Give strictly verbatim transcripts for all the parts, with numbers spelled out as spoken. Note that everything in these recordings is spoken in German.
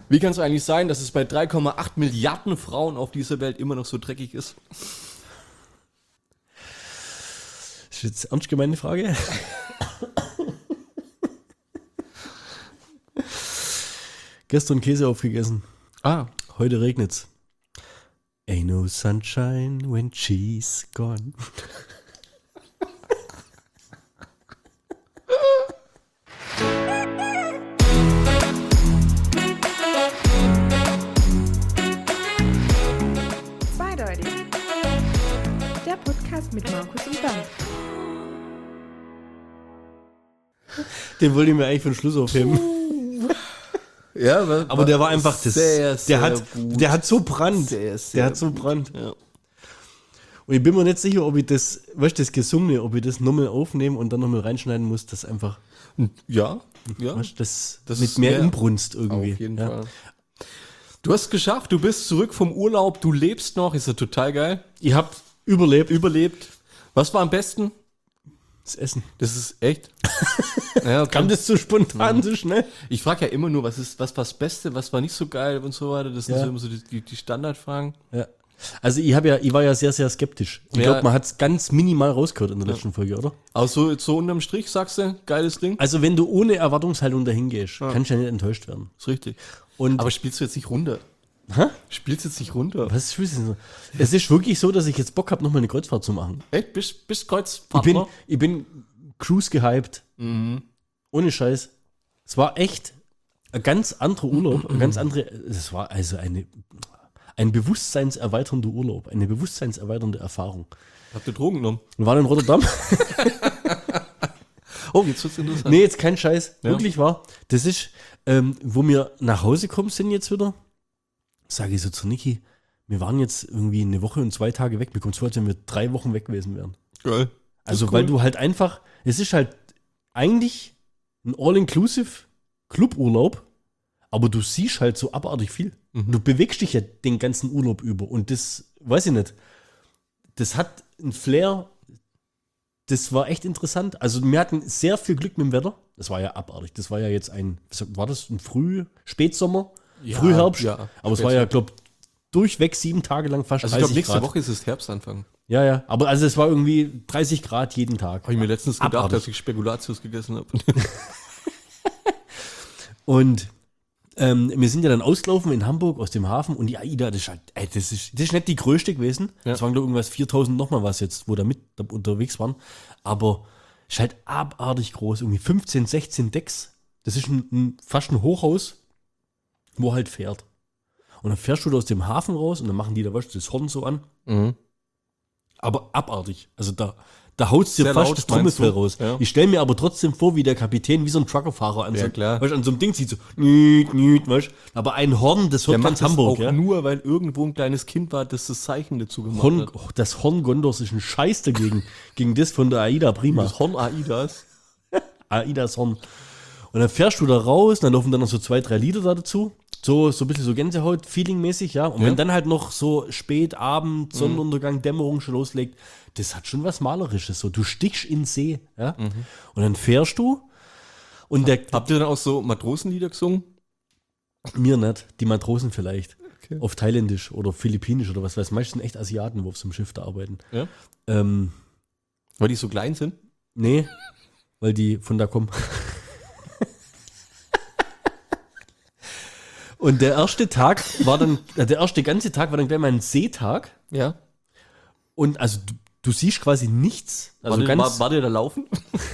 Wie kann es eigentlich sein, dass es bei drei Komma acht Milliarden Frauen auf dieser Welt immer noch so dreckig ist? Das ist jetzt eine ernst gemeine Frage. Gestern Käse aufgegessen. Ah. Heute regnet's. Ain't no sunshine when she's gone. Zweideutig. Der Podcast mit Markus und Bernd. Den wollte ich mir eigentlich für den Schluss aufheben. Ja, war, Aber der war einfach das. sehr, sehr der, hat, gut. der hat so Brand. Sehr, sehr der hat so gut. Brand. Ja. Und ich bin mir nicht sicher, ob ich das, weißt du, das Gesungene, ob ich das nochmal aufnehmen und dann nochmal reinschneiden muss, das einfach, Ja, ja. weißt, das, Das mit ist mehr mehr- Inbrunst irgendwie. Auf jeden ja. Fall. Du hast es geschafft, du bist zurück vom Urlaub, du lebst noch, ist ja total geil. Ihr habt überlebt. Überlebt. Was war am besten? Das Essen. Das ist echt. Ja, okay. Kam das so spontan, so schnell? Ich frage ja immer nur, was ist, was war das Beste, was war nicht so geil und so weiter. Das sind Ja. so immer so die, die, die Standardfragen. Ja. Also ich habe ja, ich war ja sehr, sehr skeptisch. Ich Ja. glaube, man hat es ganz minimal rausgehört in der letzten Folge, oder? Aber so, so unterm Strich sagst du, geiles Ding. Also wenn du ohne Erwartungshaltung dahin gehst, kannst du ja nicht enttäuscht werden. Ist richtig. Und Aber spielst du jetzt nicht runter? Hä? Spielst du jetzt nicht runter? Was ist das denn? Es ist wirklich so, dass ich jetzt Bock habe, nochmal eine Kreuzfahrt zu machen. Echt? Bist, bist Ich Kreuzfahrtner? bin, ich bin Cruise gehypt. Ohne Scheiß. Es war echt ein ganz anderer Urlaub. Ein ganz andere. Es war also eine, ein bewusstseinserweiternder Urlaub. Eine bewusstseinserweiternde Erfahrung. Habt ihr Drogen genommen? Wir waren in Rotterdam. Oh, jetzt wird's interessant. Nee, jetzt kein Scheiß. Ja. Wirklich wahr. Das ist, ähm, wo wir nach Hause kommen sind jetzt wieder, sage ich so zu Niki, wir waren jetzt irgendwie eine Woche und zwei Tage weg. Mir kommt so, als wenn wir drei Wochen weg gewesen wären. Geil. Also, ist weil cool. du halt einfach, es ist halt eigentlich ein All-Inclusive Cluburlaub, aber du siehst halt so abartig viel. Mhm. Du bewegst dich ja den ganzen Urlaub über und das, weiß ich nicht, das hat ein Flair, das war echt interessant. Also wir hatten sehr viel Glück mit dem Wetter. Das war ja abartig. Das war ja jetzt ein, war das ein Früh, Spätsommer, Ja, Frühherbst? ja, aber es war ja, glaube durchweg sieben Tage lang fast Also ich glaube, dreißig nächste Grad. Woche ist es Herbstanfang. Ja, ja, aber also es war irgendwie dreißig Grad jeden Tag. Habe ich mir letztens gedacht, Abartig. dass ich Spekulatius gegessen habe. Und ähm, wir sind ja dann ausgelaufen in Hamburg aus dem Hafen und die AIDA, das ist, halt, ey, das ist, das ist nicht die größte gewesen. Ja. Das waren glaube irgendwas viertausend nochmal was jetzt, wo da mit da unterwegs waren. Aber ist halt abartig groß, irgendwie fünfzehn, sechzehn Decks. Das ist ein, ein, fast ein Hochhaus, wo halt fährt. Und dann fährst du da aus dem Hafen raus und dann machen die da was, das Horn so an. Aber abartig. Also da, da haut dir Sehr fast laut, das Trommelfell meinst du? raus. Ja. Ich stelle mir aber trotzdem vor, wie der Kapitän, wie so ein Truckerfahrer an, Ja, so, klar. Weißt, an so einem Ding zieht, so nüt, nüt, weißt. Aber ein Horn, das Der hört macht ganz das Hamburg. auch Ja? nur, weil irgendwo ein kleines Kind war, das das Zeichen dazu gemacht Horn, hat. oh, das Horn Gondors ist ein Scheiß dagegen, gegen das von der AIDA Prima. Das Horn Aidas. AIDAs Horn. Und dann fährst du da raus, dann laufen dann noch so zwei, drei Lieder da dazu. So, so ein bisschen so Gänsehaut-Feeling-mäßig, ja. Und Ja. wenn dann halt noch so spät, Abend, Sonnenuntergang, Dämmerung schon loslegt, das hat schon was Malerisches. So, du stichst in den See, ja. Und dann fährst du und der, Habt ihr dann auch so Matrosenlieder gesungen? mir nicht, die Matrosen vielleicht. Okay. Auf Thailändisch oder Philippinisch oder was weiß ich. Meistens sind echt Asiaten, wo auf so einem Schiff da arbeiten. Ja. Ähm, Weil die so klein sind? nee, weil die von da kommen. Und der erste Tag war dann, äh, der erste ganze Tag war dann gleich mal ein Seetag. Ja. Und also du, du siehst quasi nichts. Also, war, ganz, war, war der da laufen?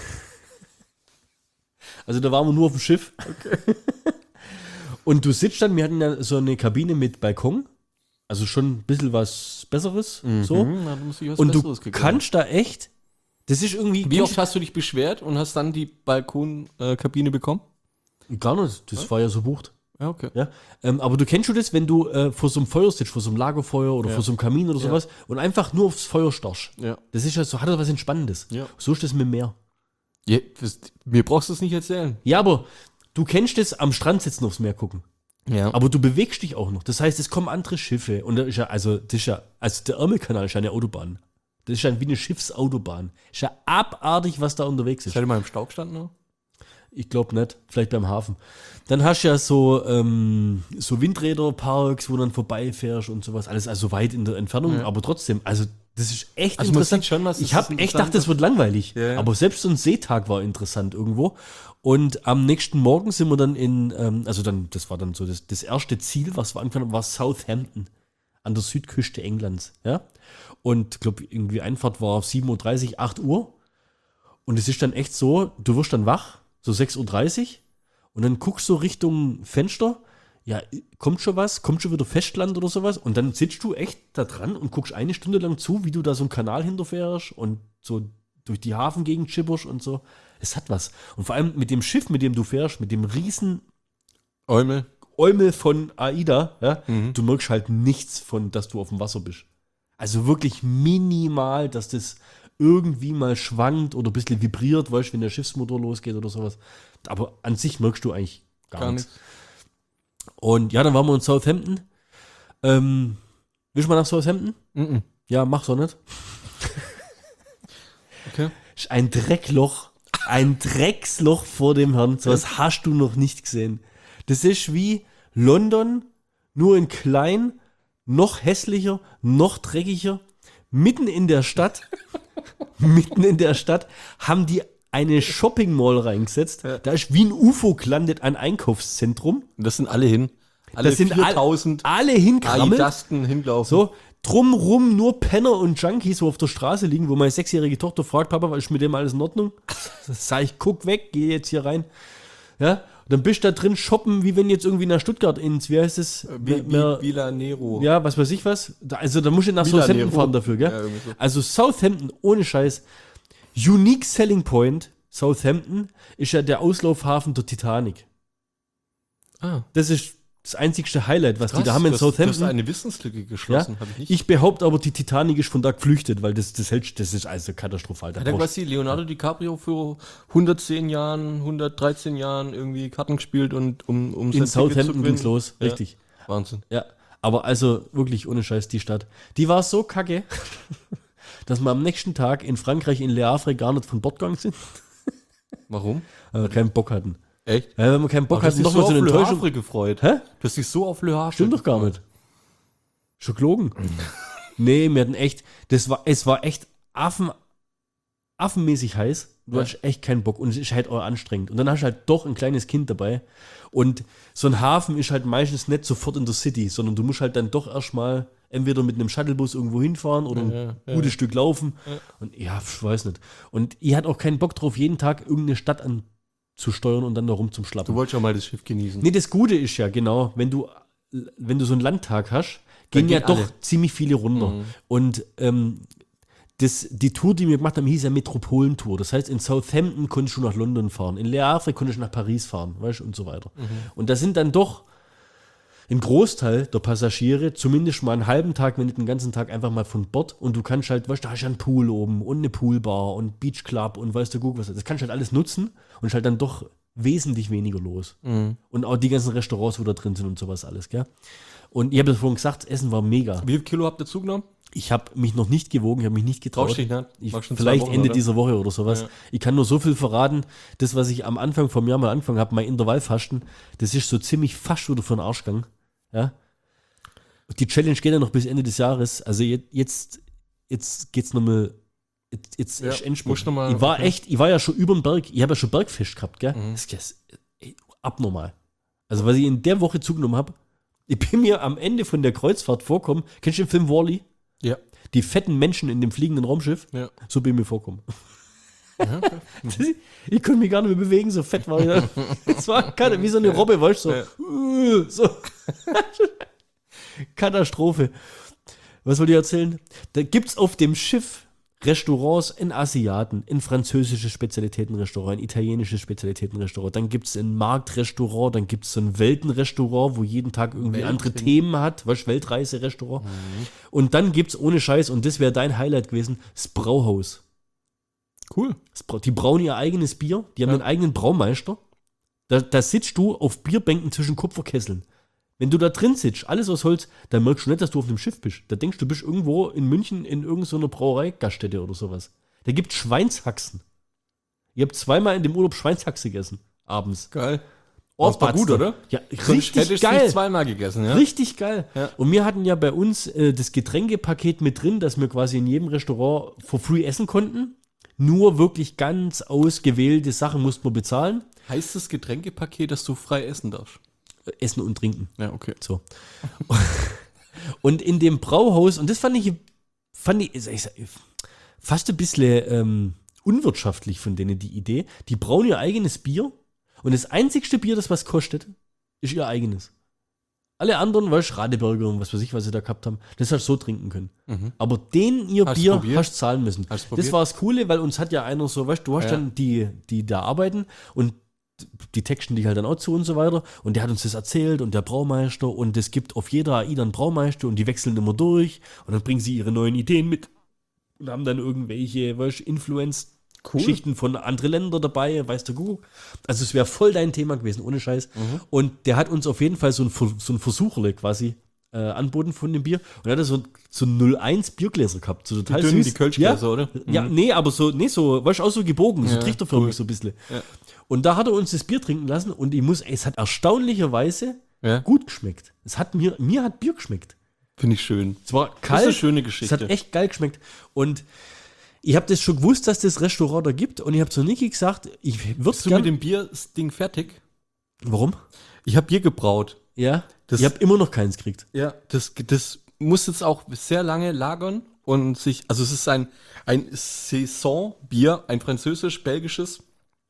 also da waren wir nur auf dem Schiff. Und du sitzt dann, wir hatten ja so eine Kabine mit Balkon. Also schon ein bisschen was Besseres. So. Na, du musst dich was Und du Besseres gegeben. kannst da echt, das ist irgendwie... Wie oft hast du dich beschwert und hast dann die Balkonkabine bekommen? Gar nicht, das war ja so bucht. Ja, okay. Ja, ähm, aber du kennst schon das, wenn du äh, vor so einem Feuer sitzt, vor so einem Lagerfeuer oder Ja. vor so einem Kamin oder Ja. sowas und einfach nur aufs Feuer starrst. Ja. Das ist ja so, hat das was Entspannendes. Ja. So ist das mit dem Meer. Ja, das, mir brauchst du es nicht erzählen. Ja, aber du kennst das am Strand sitzen, aufs Meer gucken. Ja. Aber du bewegst dich auch noch. Das heißt, es kommen andere Schiffe und da ist ja, also, das ist ja, also der Ärmelkanal ist ja eine Autobahn. Das ist ja wie eine Schiffsautobahn. Ist ja abartig, was da unterwegs ist. Seid ihr mal im Stau gestanden? Noch? Ich glaube nicht, vielleicht beim Hafen. Dann hast du ja so, ähm, so Windräderparks, wo du dann vorbeifährst und sowas. Alles also weit in der Entfernung, Ja. aber trotzdem, also das ist echt Also man interessant. sieht schon, was das ich habe ist echt interessant gedacht, das wird langweilig. Ja, ja. Aber selbst so ein Seetag war interessant irgendwo. Und am nächsten Morgen sind wir dann in, ähm, also dann, das war dann so das, das erste Ziel, was wir angefangen haben, war Southampton an der Südküste Englands. Ja? Und ich glaube, irgendwie Einfahrt war sieben Uhr dreißig, acht Uhr. Und es ist dann echt so, du wirst dann wach, so sechs Uhr dreißig, und dann guckst du Richtung Fenster, ja, kommt schon was, kommt schon wieder Festland oder sowas, und dann sitzt du echt da dran und guckst eine Stunde lang zu, wie du da so einen Kanal hinterfährst und so durch die Hafengegend schipperst und so. Es hat was. Und vor allem mit dem Schiff, mit dem du fährst, mit dem riesen Eumel. Eumel von AIDA, ja, Mhm. du merkst halt nichts von, dass du auf dem Wasser bist. Also wirklich minimal, dass das irgendwie mal schwankt oder ein bisschen vibriert, weißt du, wenn der Schiffsmotor losgeht oder sowas. Aber an sich merkst du eigentlich gar, Gar nichts. nichts. Und ja, dann waren wir in Southampton. Ähm, willst du mal nach Southampton? Mhm. Ja, mach's doch nicht. Okay. Ist ein Dreckloch. Ein Drecksloch vor dem Herrn. So was hast du noch nicht gesehen. Das ist wie London, nur in klein, noch hässlicher, noch dreckiger. Mitten in der Stadt, mitten in der Stadt, haben die eine Shopping Mall reingesetzt. Ja. Da ist wie ein U F O gelandet, ein Einkaufszentrum. Und das sind alle hin. Alle Das sind all- viertausend Alle hinkrammelt. Aidasten hinlaufen. So, drumrum nur Penner und Junkies, wo auf der Straße liegen, wo meine sechsjährige Tochter fragt, Papa, was ist mit dem alles in Ordnung? Sag ich, guck weg, geh jetzt hier rein. Ja, und dann bist du da drin shoppen, wie wenn jetzt irgendwie nach Stuttgart ins, wie heißt es? Wie, Mehr- wie Villa Nero. ja, was weiß ich was. Da, also da musst du nach Villa Southampton Nero. fahren dafür, gell? Ja, irgendwie so. Also Southampton, ohne Scheiß. Unique Selling Point, Southampton, ist ja der Auslaufhafen der Titanic. Ah, Das ist das einzigste Highlight, was die krass, da haben in du hast- Du Southampton. hast eine Wissenslücke Ja? geschlossen, habe ich nicht. Ich behaupte aber, die Titanic ist von da geflüchtet, weil das, das, hält, das ist also katastrophal. Da Hat er brauchst- quasi Leonardo DiCaprio für hundertzehn Jahren, hundertdreizehn Jahren irgendwie Karten gespielt und um, um in sein Ticket zu Southampton gewinnen? ging's los, Ja. richtig. Wahnsinn. Ja, aber also wirklich ohne Scheiß die Stadt. Die war so kacke, dass wir am nächsten Tag in Frankreich in Le Havre gar nicht von Bord gegangen sind, Warum? weil wir keinen Bock hatten. Echt? Ja, wenn wir keinen Bock Aber du hast hatten, dich nochmal so so eine auf Le Enttäuschung. Havre gefreut. Hä? Du hast dich so auf Le Havre Stimmt doch gar nicht. Schon gelogen. Nee, wir hatten echt, das war, es war echt Affen, affenmäßig heiß. Du Ja. hast echt keinen Bock und es ist halt auch anstrengend. Und dann hast du halt doch ein kleines Kind dabei. Und so ein Hafen ist halt meistens nicht sofort in der City, sondern du musst halt dann doch erstmal entweder mit einem Shuttlebus irgendwo hinfahren oder ein Ja, ja, gutes ja. Stück laufen. Ja. Und ja, ich weiß nicht. Und ich hatte auch keinen Bock drauf, jeden Tag irgendeine Stadt anzusteuern und dann da rum zum Schlappen. Du wolltest ja mal das Schiff genießen. Nee, das Gute ist ja, genau, wenn du, wenn du so einen Landtag hast, gehen Dann ja gehen doch alle. ziemlich viele runter. Mhm. Und ähm, das, die Tour, die wir gemacht haben, hieß ja Metropolentour. Das heißt, in Southampton konntest du nach London fahren, in Le Havre konntest du nach Paris fahren, weißt du, und so weiter. Mhm. Und da sind dann doch ein Großteil der Passagiere zumindest mal einen halben Tag, wenn nicht den ganzen Tag, einfach mal von Bord. Und du kannst halt, weißt du, da hast du einen Pool oben und eine Poolbar und Beachclub und weißt du, guck was. Das kannst du halt alles nutzen und ist halt dann doch wesentlich weniger los. Mhm. Und auch die ganzen Restaurants, wo da drin sind und sowas alles, gell? Und ich habe das vorhin gesagt, das Essen war mega. Wie viel Kilo habt ihr zugenommen? Ich habe mich noch nicht gewogen, ich habe mich nicht getraut. Traust dich nicht? Ich, Machst schon zwei vielleicht Wochen, Ende oder? dieser Woche oder sowas. Ja. Ich kann nur so viel verraten, das, was ich am Anfang vom Jahr mal angefangen habe, mein Intervallfasten, das ist so ziemlich fast wieder für den Arsch gegangen. Ja? Die Challenge geht ja noch bis Ende des Jahres. Also jetzt, jetzt, jetzt geht's nochmal. Jetzt, jetzt Ja, ist Endspurt. musst noch mal- ich war okay. echt, ich war ja schon über dem Berg, ich habe ja schon Bergfisch gehabt, gell? Mhm. Das ist ey, abnormal. Also, was ich in der Woche zugenommen habe, ich bin mir am Ende von der Kreuzfahrt vorkommen. Kennst du den Film Wall-E? Ja. Die fetten Menschen in dem fliegenden Raumschiff, Ja. so bin ich mir vorkommen. Ja, okay. Das, ich konnte mich gar nicht mehr bewegen, so fett war ich da. Das war keine, wie so eine Robbe, weißt du? So. so. Katastrophe. Was wollte ich erzählen? Da gibt es auf dem Schiff Restaurants in Asiaten, in französische Spezialitätenrestaurant, in italienische Spezialitätenrestaurant. Dann gibt es ein Marktrestaurant, dann gibt es so ein Weltenrestaurant, wo jeden Tag irgendwie Welten. andere Themen hat, weißt du, Weltreise-Restaurant. Und dann gibt es ohne Scheiß, und das wäre dein Highlight gewesen, das Brauhaus. Cool. Das Brau- Die brauen ihr eigenes Bier, die haben Ja. einen eigenen Braumeister. Da, da sitzt du auf Bierbänken zwischen Kupferkesseln. Wenn du da drin sitzt, alles aus Holz, dann merkst du nicht, dass du auf dem Schiff bist. Da denkst du, du bist irgendwo in München in irgendeiner Brauerei, Gaststätte oder sowas. Da gibt Schweinshaxen. Ich habe zweimal in dem Urlaub Schweinshaxe gegessen. abends. Geil. Oh, war gut, oder? Ja, Sonst hätte richtig ich geil. nicht zweimal gegessen, ja? Richtig geil. Ja. Und wir hatten ja bei uns äh, das Getränkepaket mit drin, dass wir quasi in jedem Restaurant for free essen konnten. Nur wirklich ganz ausgewählte Sachen mussten wir bezahlen. Heißt das Getränkepaket, dass du frei essen darfst? Äh, Essen und trinken. Ja, okay. So. Und in dem Brauhaus, und das fand ich, fand ich, ich sag, fast ein bisschen ähm, unwirtschaftlich von denen, die Idee. Die brauen ihr eigenes Bier und das einzigste Bier, das was kostet, ist ihr eigenes. Alle anderen, weißt du, Radeberger und was weiß ich, was sie da gehabt haben, das hast du so trinken können. Mhm. Aber den ihr Hast du Bier probiert? hast du zahlen müssen. Hast du Das probiert? war das Coole, weil uns hat ja einer so, weißt du, du hast Ja. dann die, die da arbeiten und die texten dich halt dann auch zu und so weiter. Und der hat uns das erzählt und der Braumeister und es gibt auf jeder A I dann Braumeister und die wechseln immer durch und dann bringen sie ihre neuen Ideen mit und haben dann irgendwelche, weißt du, Influence-Geschichten von anderen Ländern dabei, weißt du, Google. Also es wäre voll dein Thema gewesen, ohne Scheiß. Mhm. Und der hat uns auf jeden Fall so ein, Ver- so ein Versucherle quasi äh, anboten von dem Bier und er hatte so, so null eins Biergläser gehabt, so total dünnen, süß. die Kölschgläser, ja, oder? Ja, nee, aber so, nee, so, weißt du, auch so gebogen, so Ja, trichterförmig cool. so ein bisschen. Ja. Und da hat er uns das Bier trinken lassen und ich muss, ey, es hat erstaunlicherweise Ja, gut geschmeckt. Es hat mir, mir hat Bier geschmeckt. finde ich schön. Es war Das ist kalt. eine schöne Es Geschichte. hat echt geil geschmeckt. Und ich habe das schon gewusst, dass das Restaurant da gibt. Und ich habe zu Niki gesagt, ich würde Bist du gerne. mit dem Bier-Ding fertig? Warum? Ich habe Bier gebraut. Ja. Das- ich habe immer noch keins gekriegt. Ja, das, das muss jetzt auch sehr lange lagern und sich, also es ist ein, ein Saisonbier, ein französisch-belgisches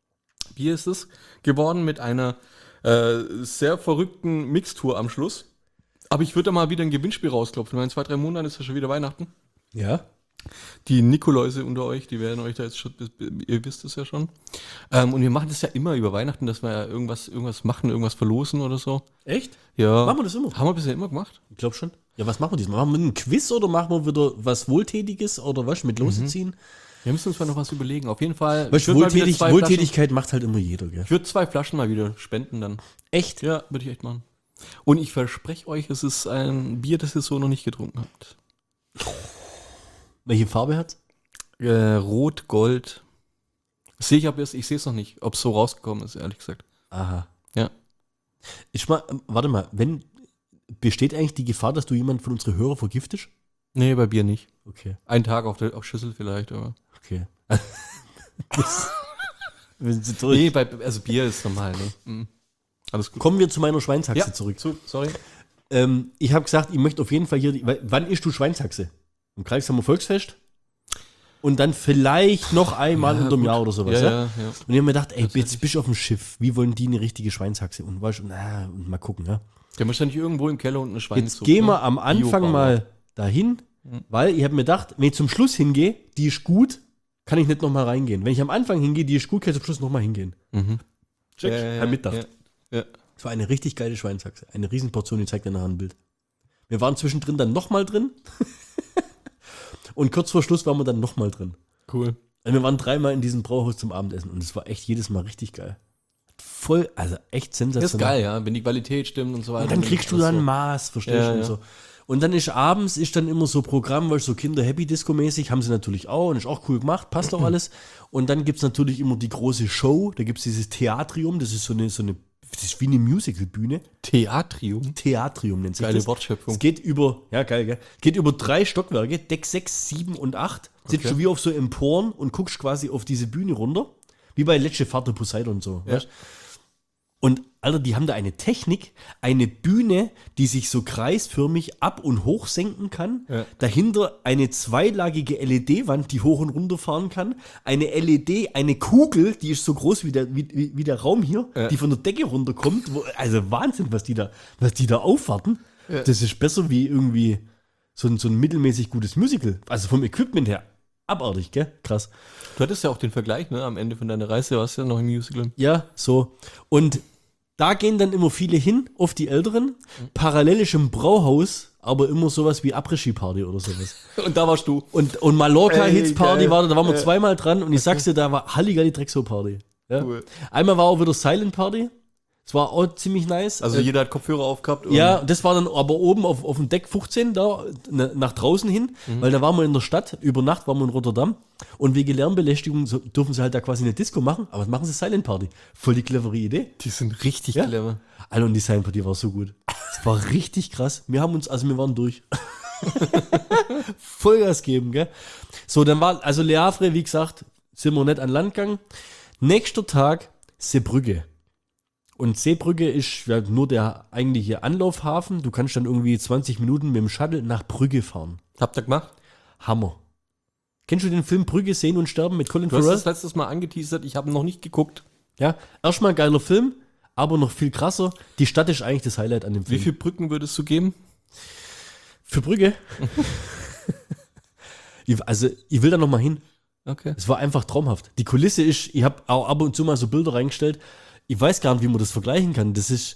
Bier ist es geworden mit einer äh, sehr verrückten Mixtur am Schluss. Aber ich würde da mal wieder ein Gewinnspiel rausklopfen, weil in zwei, drei Monaten ist ja schon wieder Weihnachten. Ja. Die Nikoläuse unter euch, die werden euch da jetzt schon, ihr wisst es ja schon. Ähm, und wir machen das ja immer über Weihnachten, dass wir ja irgendwas, irgendwas machen, irgendwas verlosen oder so. Echt? Ja. Machen wir das immer? Haben wir bisher immer gemacht. Ich glaube schon. Ja, was machen wir diesmal? Machen wir einen Quiz oder machen wir wieder was Wohltätiges oder was mit Lose ziehen? Wir müssen uns mal noch was überlegen. Auf jeden Fall. Weißt, würd mal wieder Wohltätig, zwei Wohltätigkeit macht halt immer jeder, gell? Flaschen, ich würde zwei Flaschen mal wieder spenden dann. Echt? Ja, würde ich echt machen. Und ich verspreche euch, es ist ein Bier, das ihr so noch nicht getrunken habt. Welche Farbe hat's? Äh, Rot, Gold. Sehe ich, aber erst- ich sehe es noch nicht, ob es so rausgekommen ist, ehrlich gesagt. Aha. Ja. Ich mal, ähm, warte mal, wenn besteht eigentlich die Gefahr, dass du jemanden von unseren Hörern vergiftest? Nee, bei Bier nicht. Okay, Einen Tag auf der auf Schüssel vielleicht, aber. okay. Das- Wir sind so durch. Nee, bei, also Bier ist normal, ne? Mhm. Alles gut. Kommen wir zu meiner Schweinshaxe Ja. zurück. Zu, sorry. Ähm, ich habe gesagt, ich möchte auf jeden Fall hier. Die, weil, wann isst du Schweinshaxe? Am Kreishammer Volksfest? Und dann vielleicht noch einmal Ja, unterm gut. Jahr oder sowas. Ja, Ja, ja, ja. Und ich habe mir gedacht, ey, Tatsächlich. jetzt bist du auf dem Schiff. Wie wollen die eine richtige Schweinshaxe? Und, weißt, und, ah, und mal gucken, ja. Der wahrscheinlich irgendwo im Keller unten eine Schweinssuppe. Jetzt gehen wir am Anfang Biobauer. mal dahin, weil ich habe mir gedacht, wenn ich zum Schluss hingehe, die ist gut, kann ich nicht nochmal reingehen. Wenn ich am Anfang hingehe, die ist gut, kann ich zum Schluss nochmal hingehen. Mhm. Check. Ja, ja, ja, Hab mitgedacht. ja. Ja. Es war eine richtig geile Schweinshaxe. Eine Riesenportion, ich zeig dir nachher ein Bild. Wir waren zwischendrin dann nochmal drin. Und kurz vor Schluss waren wir dann nochmal drin. Cool. Also wir waren dreimal in diesem Brauhaus zum Abendessen und es war echt jedes Mal richtig geil. Voll, also echt Das sensationell. ist geil, ja, wenn die Qualität stimmt und so weiter. Und dann kriegst du da ein Maß, verstehst Ja, du? Und, ja. so. Und dann ist abends ist dann immer so Programm, weil so Kinder Happy Disco mäßig, haben sie natürlich auch und ist auch cool gemacht, passt auch alles. Und dann gibt es natürlich immer die große Show, da gibt es dieses Theatrium, das ist so eine, so eine, das ist wie eine Musicalbühne. Theatrium. Theatrium nennt sich Geile das. Wortschöpfung. Es geht über, ja geil, gell? Geht über drei Stockwerke, Deck sechs, sieben und acht. Sitzt Okay. du wie auf so Emporen und guckst quasi auf diese Bühne runter. Wie bei Letzte Vater Poseidon und so. Ja. Weißt? Und Alter, die haben da eine Technik, eine Bühne, die sich so kreisförmig ab- und hoch senken kann. Ja. Dahinter eine zweilagige L E D-Wand, die hoch und runter fahren kann. Eine L E D, eine Kugel, die ist so groß wie der, wie, wie wie der Raum hier, Ja. die von der Decke runterkommt. Wo, also Wahnsinn, was die da, was die da aufwarten. Das ist besser wie irgendwie so ein, so ein mittelmäßig gutes Musical. Also vom Equipment her abartig, gell? Krass. Du hattest ja auch den Vergleich, ne? Am Ende von deiner Reise warst du ja noch im Musical. Ja, so. Und da gehen dann immer viele hin, oft die Älteren. Parallel ist im Brauhaus, aber immer sowas wie Après-Ski-Party oder sowas. Und da warst du. Und, und Mallorca-Hits-Party geil. war da, da waren wir zweimal dran und ich sag's dir, da war Halligalli Drexo-Party. Ja. Cool. Einmal war auch wieder Silent Party. Es war auch ziemlich nice. Also Äh, jeder hat Kopfhörer aufgehabt. und- ja, das war dann aber oben auf, auf dem Deck fünfzehn, da ne, nach draußen hin, Mhm. weil da waren wir in der Stadt, über Nacht waren wir in Rotterdam und wegen Lärmbelästigung so, dürfen sie halt da quasi eine Disco machen, aber machen sie Silent Party. Voll die clevere Idee. Die sind richtig Ja. clever. Alter, und die Silent Party war so gut. Es war richtig krass. Wir haben uns, also wir waren durch. Vollgas geben, gell? So, dann war, also Le Havre, wie gesagt, sind wir nicht an Land gegangen. Nächster Tag, Seebrugge. Und Seebrugge ist ja nur der eigentliche Anlaufhafen. Du kannst dann irgendwie zwanzig Minuten mit dem Shuttle nach Brügge fahren. Habt ihr gemacht? Hammer. Kennst du den Film Brügge sehen und sterben mit Colin Du hast Farrell? das letztes Mal angeteasert, ich habe noch nicht geguckt. Ja, erstmal geiler Film, aber noch viel krasser. Die Stadt ist eigentlich das Highlight an dem Wie Film. viele Brücken würdest du geben? Für Brügge? ich, also, ich will da noch mal hin. Okay. Es war einfach traumhaft. Die Kulisse ist, ich habe auch ab und zu mal so Bilder reingestellt. Ich weiß gar nicht, wie man das vergleichen kann. Das ist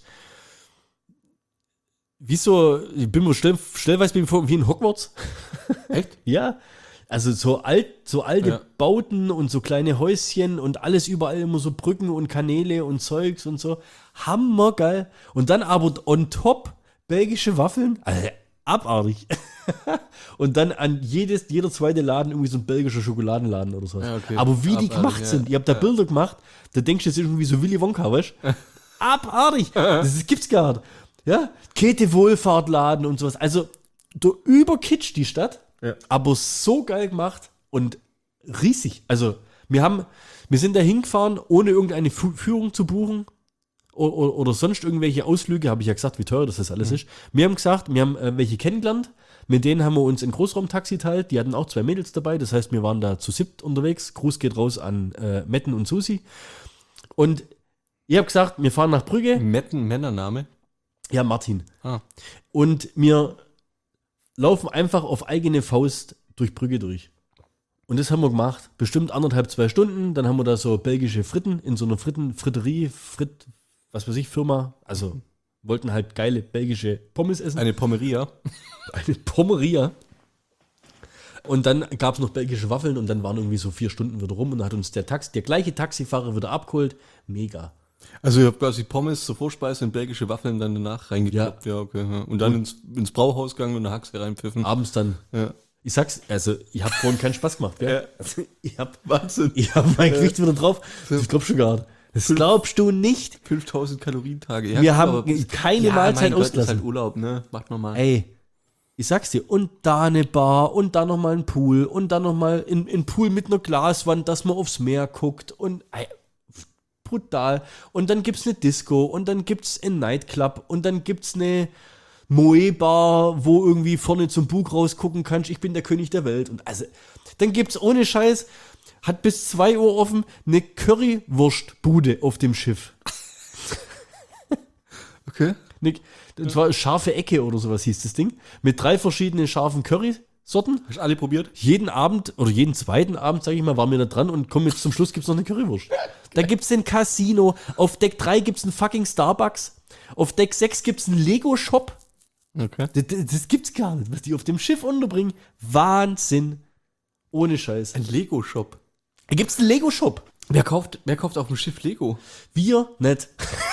wie so, ich bin mir stell, stellweise bin ich vor, wie in Hogwarts. Echt? Ja. Also so alt, so alte Ja. Bauten und so kleine Häuschen und alles überall immer so Brücken und Kanäle und Zeugs und so. Hammergeil. Und dann aber on top belgische Waffeln. Also abartig. Und dann an jedes, jeder zweite Laden irgendwie so ein belgischer Schokoladenladen oder so. Ja, okay. Aber wie die Abartig, gemacht ja. sind, ihr habt da Bilder gemacht, da denkst du, das ist irgendwie so Willy Wonka, weißt du? Abartig. Das ist, gibt's gar nicht. Ja, Käthe Wohlfahrtladen und sowas. Also, du überkitsch die Stadt, Ja. aber so geil gemacht und riesig. Also, wir haben, wir sind da hingefahren, ohne irgendeine Fu- Führung zu buchen oder, oder sonst irgendwelche Ausflüge, habe ich ja gesagt, wie teuer das, das alles ist. Wir haben gesagt, wir haben äh, welche kennengelernt, mit denen haben wir uns ein Großraumtaxi teilt, die hatten auch zwei Mädels dabei, das heißt, wir waren da zu siebt unterwegs. Gruß geht raus an äh, Metten und Susi. Und ich habe gesagt, wir fahren nach Brügge. Metten, Männername. Ja, Martin. Ah. Und wir laufen einfach auf eigene Faust durch Brügge durch. Und das haben wir gemacht. Bestimmt anderthalb, zwei Stunden. Dann haben wir da so belgische Fritten in so einer Fritten, Fritterie, Fritt, was weiß ich, Firma. Also wollten halt geile belgische Pommes essen. Eine Pommeria. Eine Pommeria. Und dann gab es noch belgische Waffeln und dann waren irgendwie so vier Stunden wieder rum und dann hat uns der Taxi, der gleiche Taxifahrer wieder abgeholt. Mega. Also ihr habt quasi Pommes zur Vorspeise und belgische Waffeln dann danach reingeklappt. Ja, okay. Ja. Und dann ins, ins Brauhaus gegangen und eine Haxe reinpfiffen. Abends dann. Ja. Ich sag's, also ich habe vorhin keinen Spaß gemacht, gell? Ja. Also, ich hab, Wahnsinn. ich hab mein Gewicht wieder drauf. Das glaubst du gar nicht. Das glaubst du nicht. fünftausend Kalorientage. Wir gut, haben aber- keine Mahlzeit mein Gott, ausgelassen. ist halt Urlaub, ne? Macht normal. Ey, ich sag's dir, und da eine Bar und da nochmal ein Pool und dann nochmal ein, ein Pool mit einer Glaswand, dass man aufs Meer guckt und ey, brutal. Und dann gibt's eine Disco und dann gibt's ein Nightclub und dann gibt's eine Moe-Bar, wo irgendwie vorne zum Bug rausgucken kannst, ich bin der König der Welt. Und also, dann gibt's ohne Scheiß, hat bis zwei Uhr offen, eine Currywurstbude auf dem Schiff. Okay. Nick, das war scharfe Ecke oder sowas hieß das Ding. Mit drei verschiedenen scharfen Currysorten. Hast du alle probiert? Jeden Abend oder jeden zweiten Abend, sage ich mal, waren wir da dran und kommen jetzt zum Schluss gibt's noch eine Currywurst. Da gibt's ein Casino. Auf Deck drei gibt's einen fucking Starbucks. Auf Deck sechs gibt's einen Lego-Shop. Okay. Das, das, das gibt's gar nicht, was die auf dem Schiff unterbringen. Wahnsinn. Ohne Scheiß. Ein Lego-Shop. Da gibt's einen Lego-Shop. Wer kauft, wer kauft auf dem Schiff Lego? Wir nicht.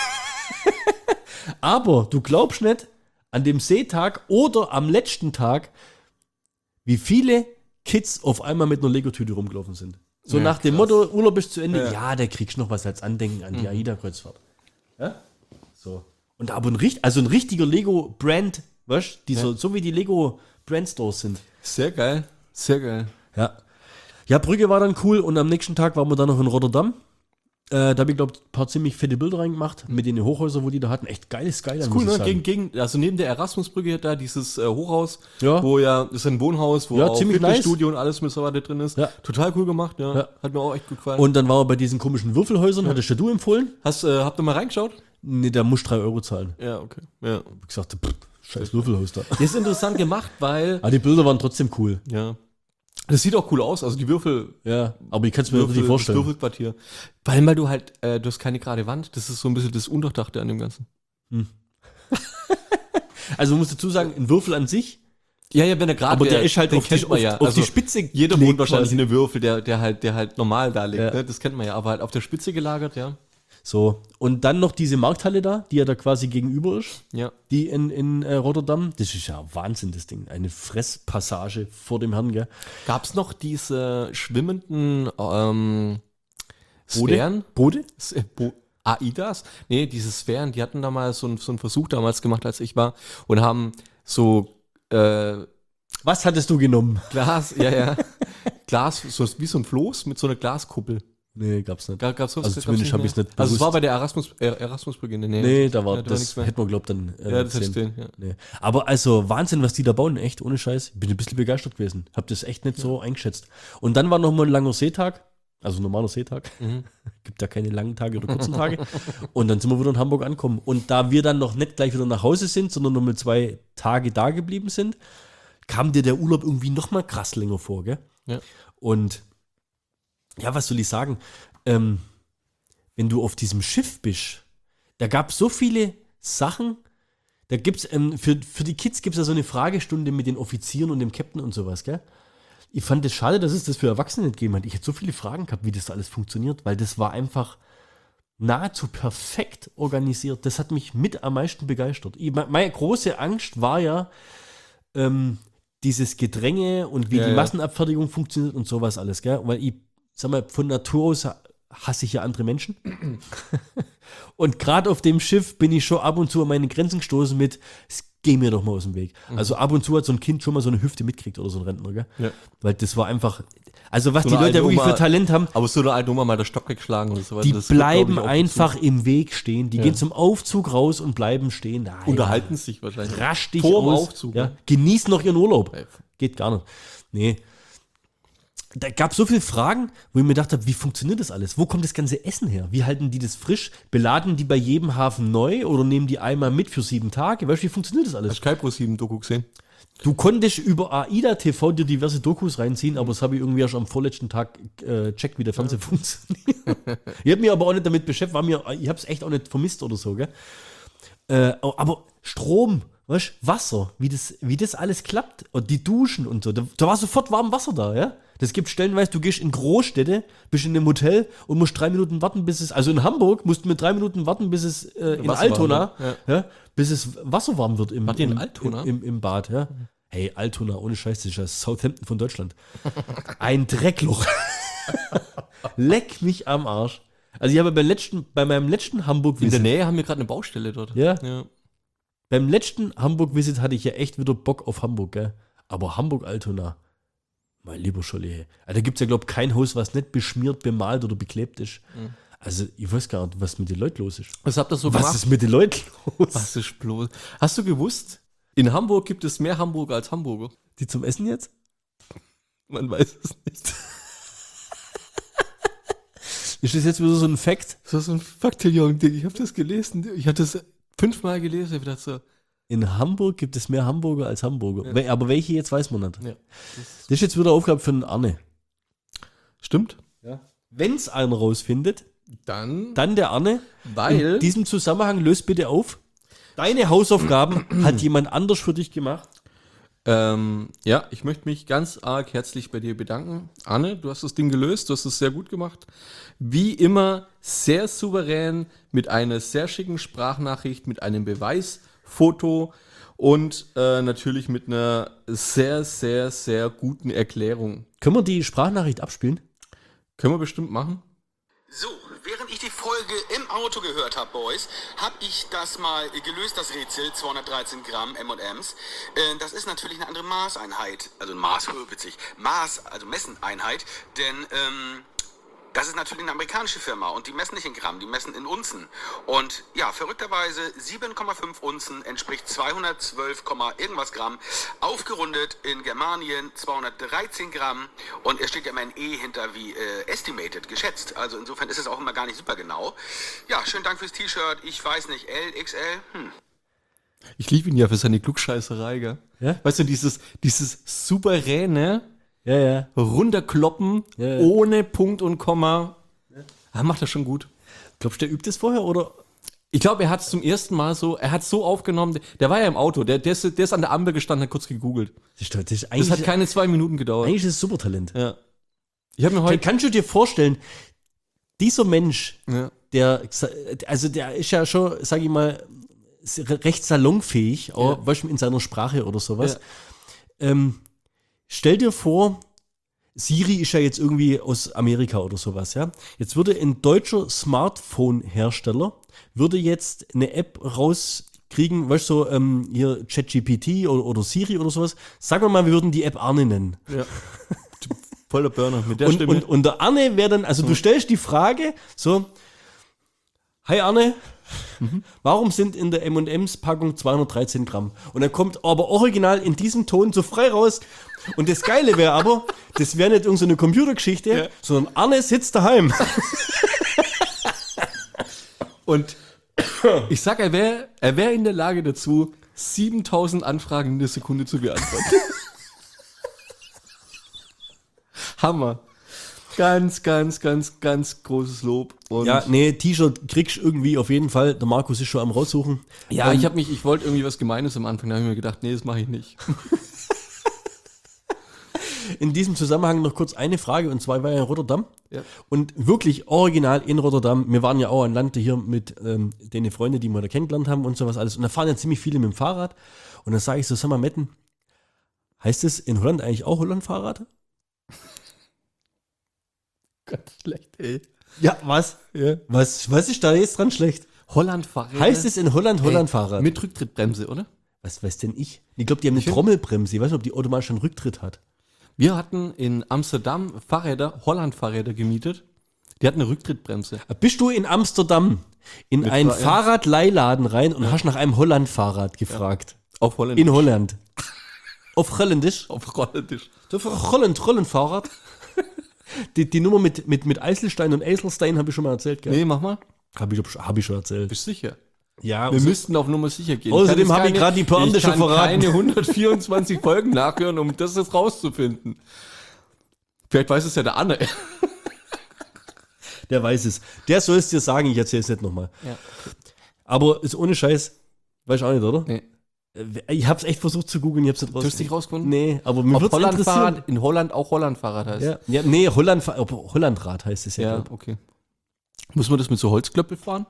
Aber du glaubst nicht, an dem Seetag oder am letzten Tag, wie viele Kids auf einmal mit einer Lego-Tüte rumgelaufen sind. So Ja, nach dem krass. Motto, Urlaub ist zu Ende. Ja. Ja, da kriegst du noch was als Andenken an die AIDA-Kreuzfahrt. Ja? So. Und aber ein, richt- also ein richtiger Lego-Brand, weißt du, die so, so wie die Lego-Brand-Stores sind. Sehr geil. Sehr geil. Ja. Ja, Brügge war dann cool und am nächsten Tag waren wir dann noch in Rotterdam. Äh, da habe ich, glaube ich, ein paar ziemlich fette Bilder reingemacht mit den Hochhäusern, wo die da hatten. Echt geiles Skyline, Cool, ne? Gegen, gegen, also neben der Erasmusbrücke da dieses äh, Hochhaus, Ja. wo ja, das ist ein Wohnhaus, wo Ja, auch ziemlich nice. Fitnessstudio und alles mit so weiter drin ist. Ja. Total cool gemacht, ja. Ja. Hat mir auch echt gut gefallen. Und dann waren wir bei diesen komischen Würfelhäusern, hattest ja du empfohlen? Hast, äh, habt ihr mal reingeschaut? Nee, der muss drei Euro zahlen. Ja, okay. Ja. Ich gesagt, pff, scheiß Würfelhaus da. Das ist interessant gemacht, weil, Aber die Bilder waren trotzdem cool. ja. Das sieht auch cool aus, also die Würfel, Ja, aber ich kann es mir Würfel richtig das vorstellen. Würfelquartier. Weil, weil du halt, äh, du hast keine gerade Wand, das ist so ein bisschen das Unterdachte an dem Ganzen. Also man muss dazu sagen, ein Würfel an sich, Ja, ja, wenn er gerade aber der ist halt den auf die, kennt man auf, ja. auf Also die Spitze Jeder gelegt wohnt wahrscheinlich quasi. in einem Würfel, der, der halt, der halt normal da liegt, Ja. ne? Das kennt man ja, aber halt auf der Spitze gelagert, ja. So, und dann noch diese Markthalle da, die ja da quasi gegenüber ist, Ja. die in, in äh, Rotterdam. Das ist ja Wahnsinn, das Ding. Eine Fresspassage vor dem Herrn, gell? Gab es noch diese schwimmenden ähm, Sphären? Bode? S- äh, Bo AIDAs? Nee, diese Sphären, die hatten da mal so, ein, so einen Versuch damals gemacht, als ich war, und haben so äh, Was hattest du genommen? Glas, ja, ja, Glas, so, wie so ein Floß mit so einer Glaskuppel. Nee, gab's nicht. Gab, gab's sowas? Also Gab's zumindest habe ich es nicht Also es bewusst. war bei der Erasmus, äh, Erasmus-Brücke in der Nähe. Nee, da war, Ja, da war das nichts mehr. hätte man glaubt dann. Äh, Ja, das hätte gesehen. stehen, ja. Nee. Aber also Wahnsinn, was die da bauen, echt, ohne Scheiß. Ich bin ein bisschen begeistert gewesen. Hab das echt nicht so eingeschätzt. Und dann war noch mal ein langer Seetag, also ein normaler Seetag. Mhm. Gibt da keine langen Tage oder kurzen Tage. Und dann sind wir wieder in Hamburg angekommen. Und da wir dann noch nicht gleich wieder nach Hause sind, sondern nur mal zwei Tage da geblieben sind, kam dir der Urlaub irgendwie noch mal krass länger vor, gell? Ja. Und ja, was soll ich sagen? Ähm, wenn du auf diesem Schiff bist, da gab es so viele Sachen. Da gibt's, ähm, für, für die Kids gibt es ja so eine Fragestunde mit den Offizieren und dem Captain und sowas, gell? Ich fand es schade, dass es das für Erwachsene nicht gegeben hat. Ich hätte so viele Fragen gehabt, wie das alles funktioniert, weil das war einfach nahezu perfekt organisiert. Das hat mich mit am meisten begeistert. Ich, meine große Angst war ja, ähm, dieses Gedränge und wie Ja, die ja. Massenabfertigung funktioniert und sowas alles, gell? Weil ich, sag mal, von Natur aus hasse ich ja andere Menschen. Und gerade auf dem Schiff bin ich schon ab und zu an meine Grenzen gestoßen mit, "Es geh mir doch mal aus dem Weg." Also ab und zu hat so ein Kind schon mal so eine Hüfte mitkriegt oder so ein Rentner, gell? Ja. Weil das war einfach, also was So die eine Leute alte wirklich Oma- für Talent haben, Aber so eine alte Oma mal der Stock weggeschlagen oder sowas. die das wird, bleiben glaub ich, auch einfach dazu. im Weg stehen. Die Ja. gehen zum Aufzug raus und bleiben stehen. Nein, Unterhalten sich wahrscheinlich. rasch dich Vor dem aus. Aufzug, Ja, ne? genießen noch ihren Urlaub. Ja. Geht gar nicht. Nee. Da gab es so viele Fragen, wo ich mir gedacht habe, wie funktioniert das alles? Wo kommt das ganze Essen her? Wie halten die das frisch? Beladen die bei jedem Hafen neu oder nehmen die einmal mit für sieben Tage? Weißt du, wie funktioniert das alles? Hast du kein Pro sieben Doku gesehen? Du konntest über AIDA T V dir diverse Dokus reinziehen, aber das habe ich irgendwie erst am vorletzten Tag äh, checkt, wie der Fernseher funktioniert. Ich habe mich aber auch nicht damit beschäftigt, war mir, ich habe es echt auch nicht vermisst oder so, gell? Äh, aber Strom, weißt, Wasser, wie das, wie das alles klappt und die Duschen und so, da, da war sofort warm Wasser da, ja? Das gibt stellenweise, du gehst in Großstädte, bist in einem Hotel und musst drei Minuten warten, bis es, also in Hamburg musst du mit drei Minuten warten, bis es äh, in Wasser Altona, warm wird, ja, bis es Wasser warm wird im, Wart ihr in im, Altona? im, im, im Bad, ja. Hey, Altona, ohne Scheiß, das ist ja Southampton von Deutschland. Ein Dreckloch. Leck mich am Arsch. Also ich habe beim letzten, bei meinem letzten In der Hamburg-Visit, Nähe haben wir gerade eine Baustelle dort. Ja. ja. beim letzten Hamburg-Visit hatte ich ja echt wieder Bock auf Hamburg, gell? Aber Hamburg-Altona, mein lieber Scholli, da gibt es ja, glaube ich, kein Haus, was nicht beschmiert, bemalt oder beklebt ist. Also ich weiß gar nicht, was mit den Leuten los ist. Was habt ihr so Was gemacht? ist mit den Leuten los? Was ist bloß? Hast du gewusst, in Hamburg gibt es mehr Hamburger als Hamburger? Die zum Essen jetzt? Man weiß es nicht. Ist das jetzt wieder so ein Fact? Das ist so ein Fakteljong-Ding. Ich habe das gelesen. Ich habe das fünfmal gelesen. Ich dachte so, In Hamburg gibt es mehr Hamburger als Hamburger. We- Aber welche jetzt weiß man nicht. ja. Das ist jetzt wieder Aufgabe für den Arne. Stimmt. Wenn es einer rausfindet, Dann, dann der Arne. weil In diesem Zusammenhang löst bitte auf. Deine Hausaufgaben hat jemand anders für dich gemacht. Ähm, ja, ich möchte mich ganz arg herzlich bei dir bedanken. Anne, du hast das Ding gelöst, du hast es sehr gut gemacht. Wie immer sehr souverän mit einer sehr schicken Sprachnachricht, mit einem Beweisfoto und äh, natürlich mit einer sehr, sehr, sehr guten Erklärung. Können wir die Sprachnachricht abspielen? Können wir bestimmt machen. So, während ich die Folge im Auto gehört habe, Boys, habe ich das mal gelöst, das Rätsel, zweihundertdreizehn Gramm M und M's. Äh, das ist natürlich eine andere Maßeinheit, also Maß, witzig, Maß, also Messeneinheit, denn ähm, das ist natürlich eine amerikanische Firma und die messen nicht in Gramm, die messen in Unzen. Und ja, verrückterweise sieben Komma fünf Unzen entspricht zweihundertzwölf, irgendwas Gramm, aufgerundet in Germanien zweihundertdreizehn Gramm und es steht ja immer ein E hinter wie äh, estimated, geschätzt. Also insofern ist es auch immer gar nicht super genau. Ja, schönen Dank fürs T-Shirt, ich weiß nicht, L, X L, hm. Ich liebe ihn ja für seine Klugscheißerei, gell? Ja? Weißt du, dieses, dieses souveräne Ja, ja. Runterkloppen Ja, ja. ohne Punkt und Komma. Er macht das schon gut. Glaubst du, der übt das vorher oder? Ich glaube, er hat es zum ersten Mal so, er hat so aufgenommen, der war ja im Auto, der, der, ist, der ist an der Ampel gestanden, hat kurz gegoogelt. Das ist, doch- das ist Das eigentlich, hat keine zwei Minuten gedauert. eigentlich ist es Supertalent. Ja. Ich habe mir Kann, heute. kannst du dir vorstellen, dieser Mensch Ja. der, also der ist ja schon, sag ich mal, recht salonfähig, auch Ja. weißt du, in seiner Sprache oder sowas. Ja. Ähm, stell dir vor, Siri ist ja jetzt irgendwie aus Amerika oder sowas, ja. Jetzt würde ein deutscher Smartphone-Hersteller würde jetzt eine App rauskriegen, weißt du, so, ähm, hier ChatGPT oder, oder Siri oder sowas. Sagen wir mal, wir würden die App Arne nennen. Ja. Voller Burner mit der Und, Stimme. und, und der Arne wäre dann, also du stellst die Frage, so, hi Arne, warum sind in der M und M's Packung zweihundertdreizehn Gramm? Und dann kommt aber original in diesem Ton so frei raus. Und das Geile wäre aber, das wäre nicht irgendeine Computergeschichte, Ja. sondern Arne sitzt daheim. Und ich sag, er wäre er wär in der Lage dazu, siebentausend Anfragen in der Sekunde zu beantworten. Hammer. Ganz, ganz, ganz, ganz großes Lob. Und Ja, nee, T-Shirt kriegst du irgendwie auf jeden Fall. Der Markus ist schon am raussuchen. ja Ähm, ich habe mich, ich wollte irgendwie was Gemeines am Anfang, da habe ich mir gedacht, nee, das mache ich nicht. In diesem Zusammenhang noch kurz eine Frage, und zwar war ja in Rotterdam. Ja. Und wirklich original in Rotterdam. Wir waren ja auch an Land hier mit ähm, den Freunden, die wir da kennengelernt haben und sowas alles. Und da fahren ja ziemlich viele mit dem Fahrrad. Und dann sage ich so, sag mal, Metten, heißt es in Holland eigentlich auch Holland-Fahrrad? Ganz schlecht, ey. Ja, was? Ja. Was, was ist da jetzt dran schlecht? Holland Fahrräder. Heißt es in Holland Holland-Fahrrad? Mit Rücktrittbremse, oder? Was weiß denn ich? Ich glaube, die haben eine find- Trommelbremse. Ich weiß nicht, ob die automatisch einen Rücktritt hat. Wir hatten in Amsterdam Fahrräder, Holland-Fahrräder gemietet. Die hatten eine Rücktrittbremse. Bist du in Amsterdam in Mit einen Fra- ja. Fahrradleihladen rein und hast nach einem Holland-Fahrrad gefragt? Auf Holland. In Holland. Auf Holländisch? Auf Holländisch. Das war Holland, Holland-Fahrrad. Die, die Nummer mit, mit, mit Eiselstein und Eiselstein habe ich schon mal erzählt, gell? Nee, mach mal. Habe ich, hab ich schon erzählt. Bist sicher? Ja, Wir müssten auf Nummer sicher gehen. Außerdem Ich kann hab ich jetzt grad die Pointe ich schon kann verraten. keine hundertvierundzwanzig Folgen nachhören, um das jetzt rauszufinden. Vielleicht weiß es ja der Anne. der weiß es. Der soll es dir sagen, ich erzähle es nicht nochmal. Ja. Aber ist ohne Scheiß, weiß ich auch nicht, oder? Nee. Ich habe es echt versucht zu googeln, ich habe es nicht Du hast dich rausgefunden? Nee, aber mir Ob würde es interessieren. Holland-Fahrrad in Holland auch Holland-Fahrrad heißt. Ja, ja, nee, Holland, ob Hollandrad heißt es ja. Ja, glaub. okay. Muss man das mit so Holzklöppel fahren?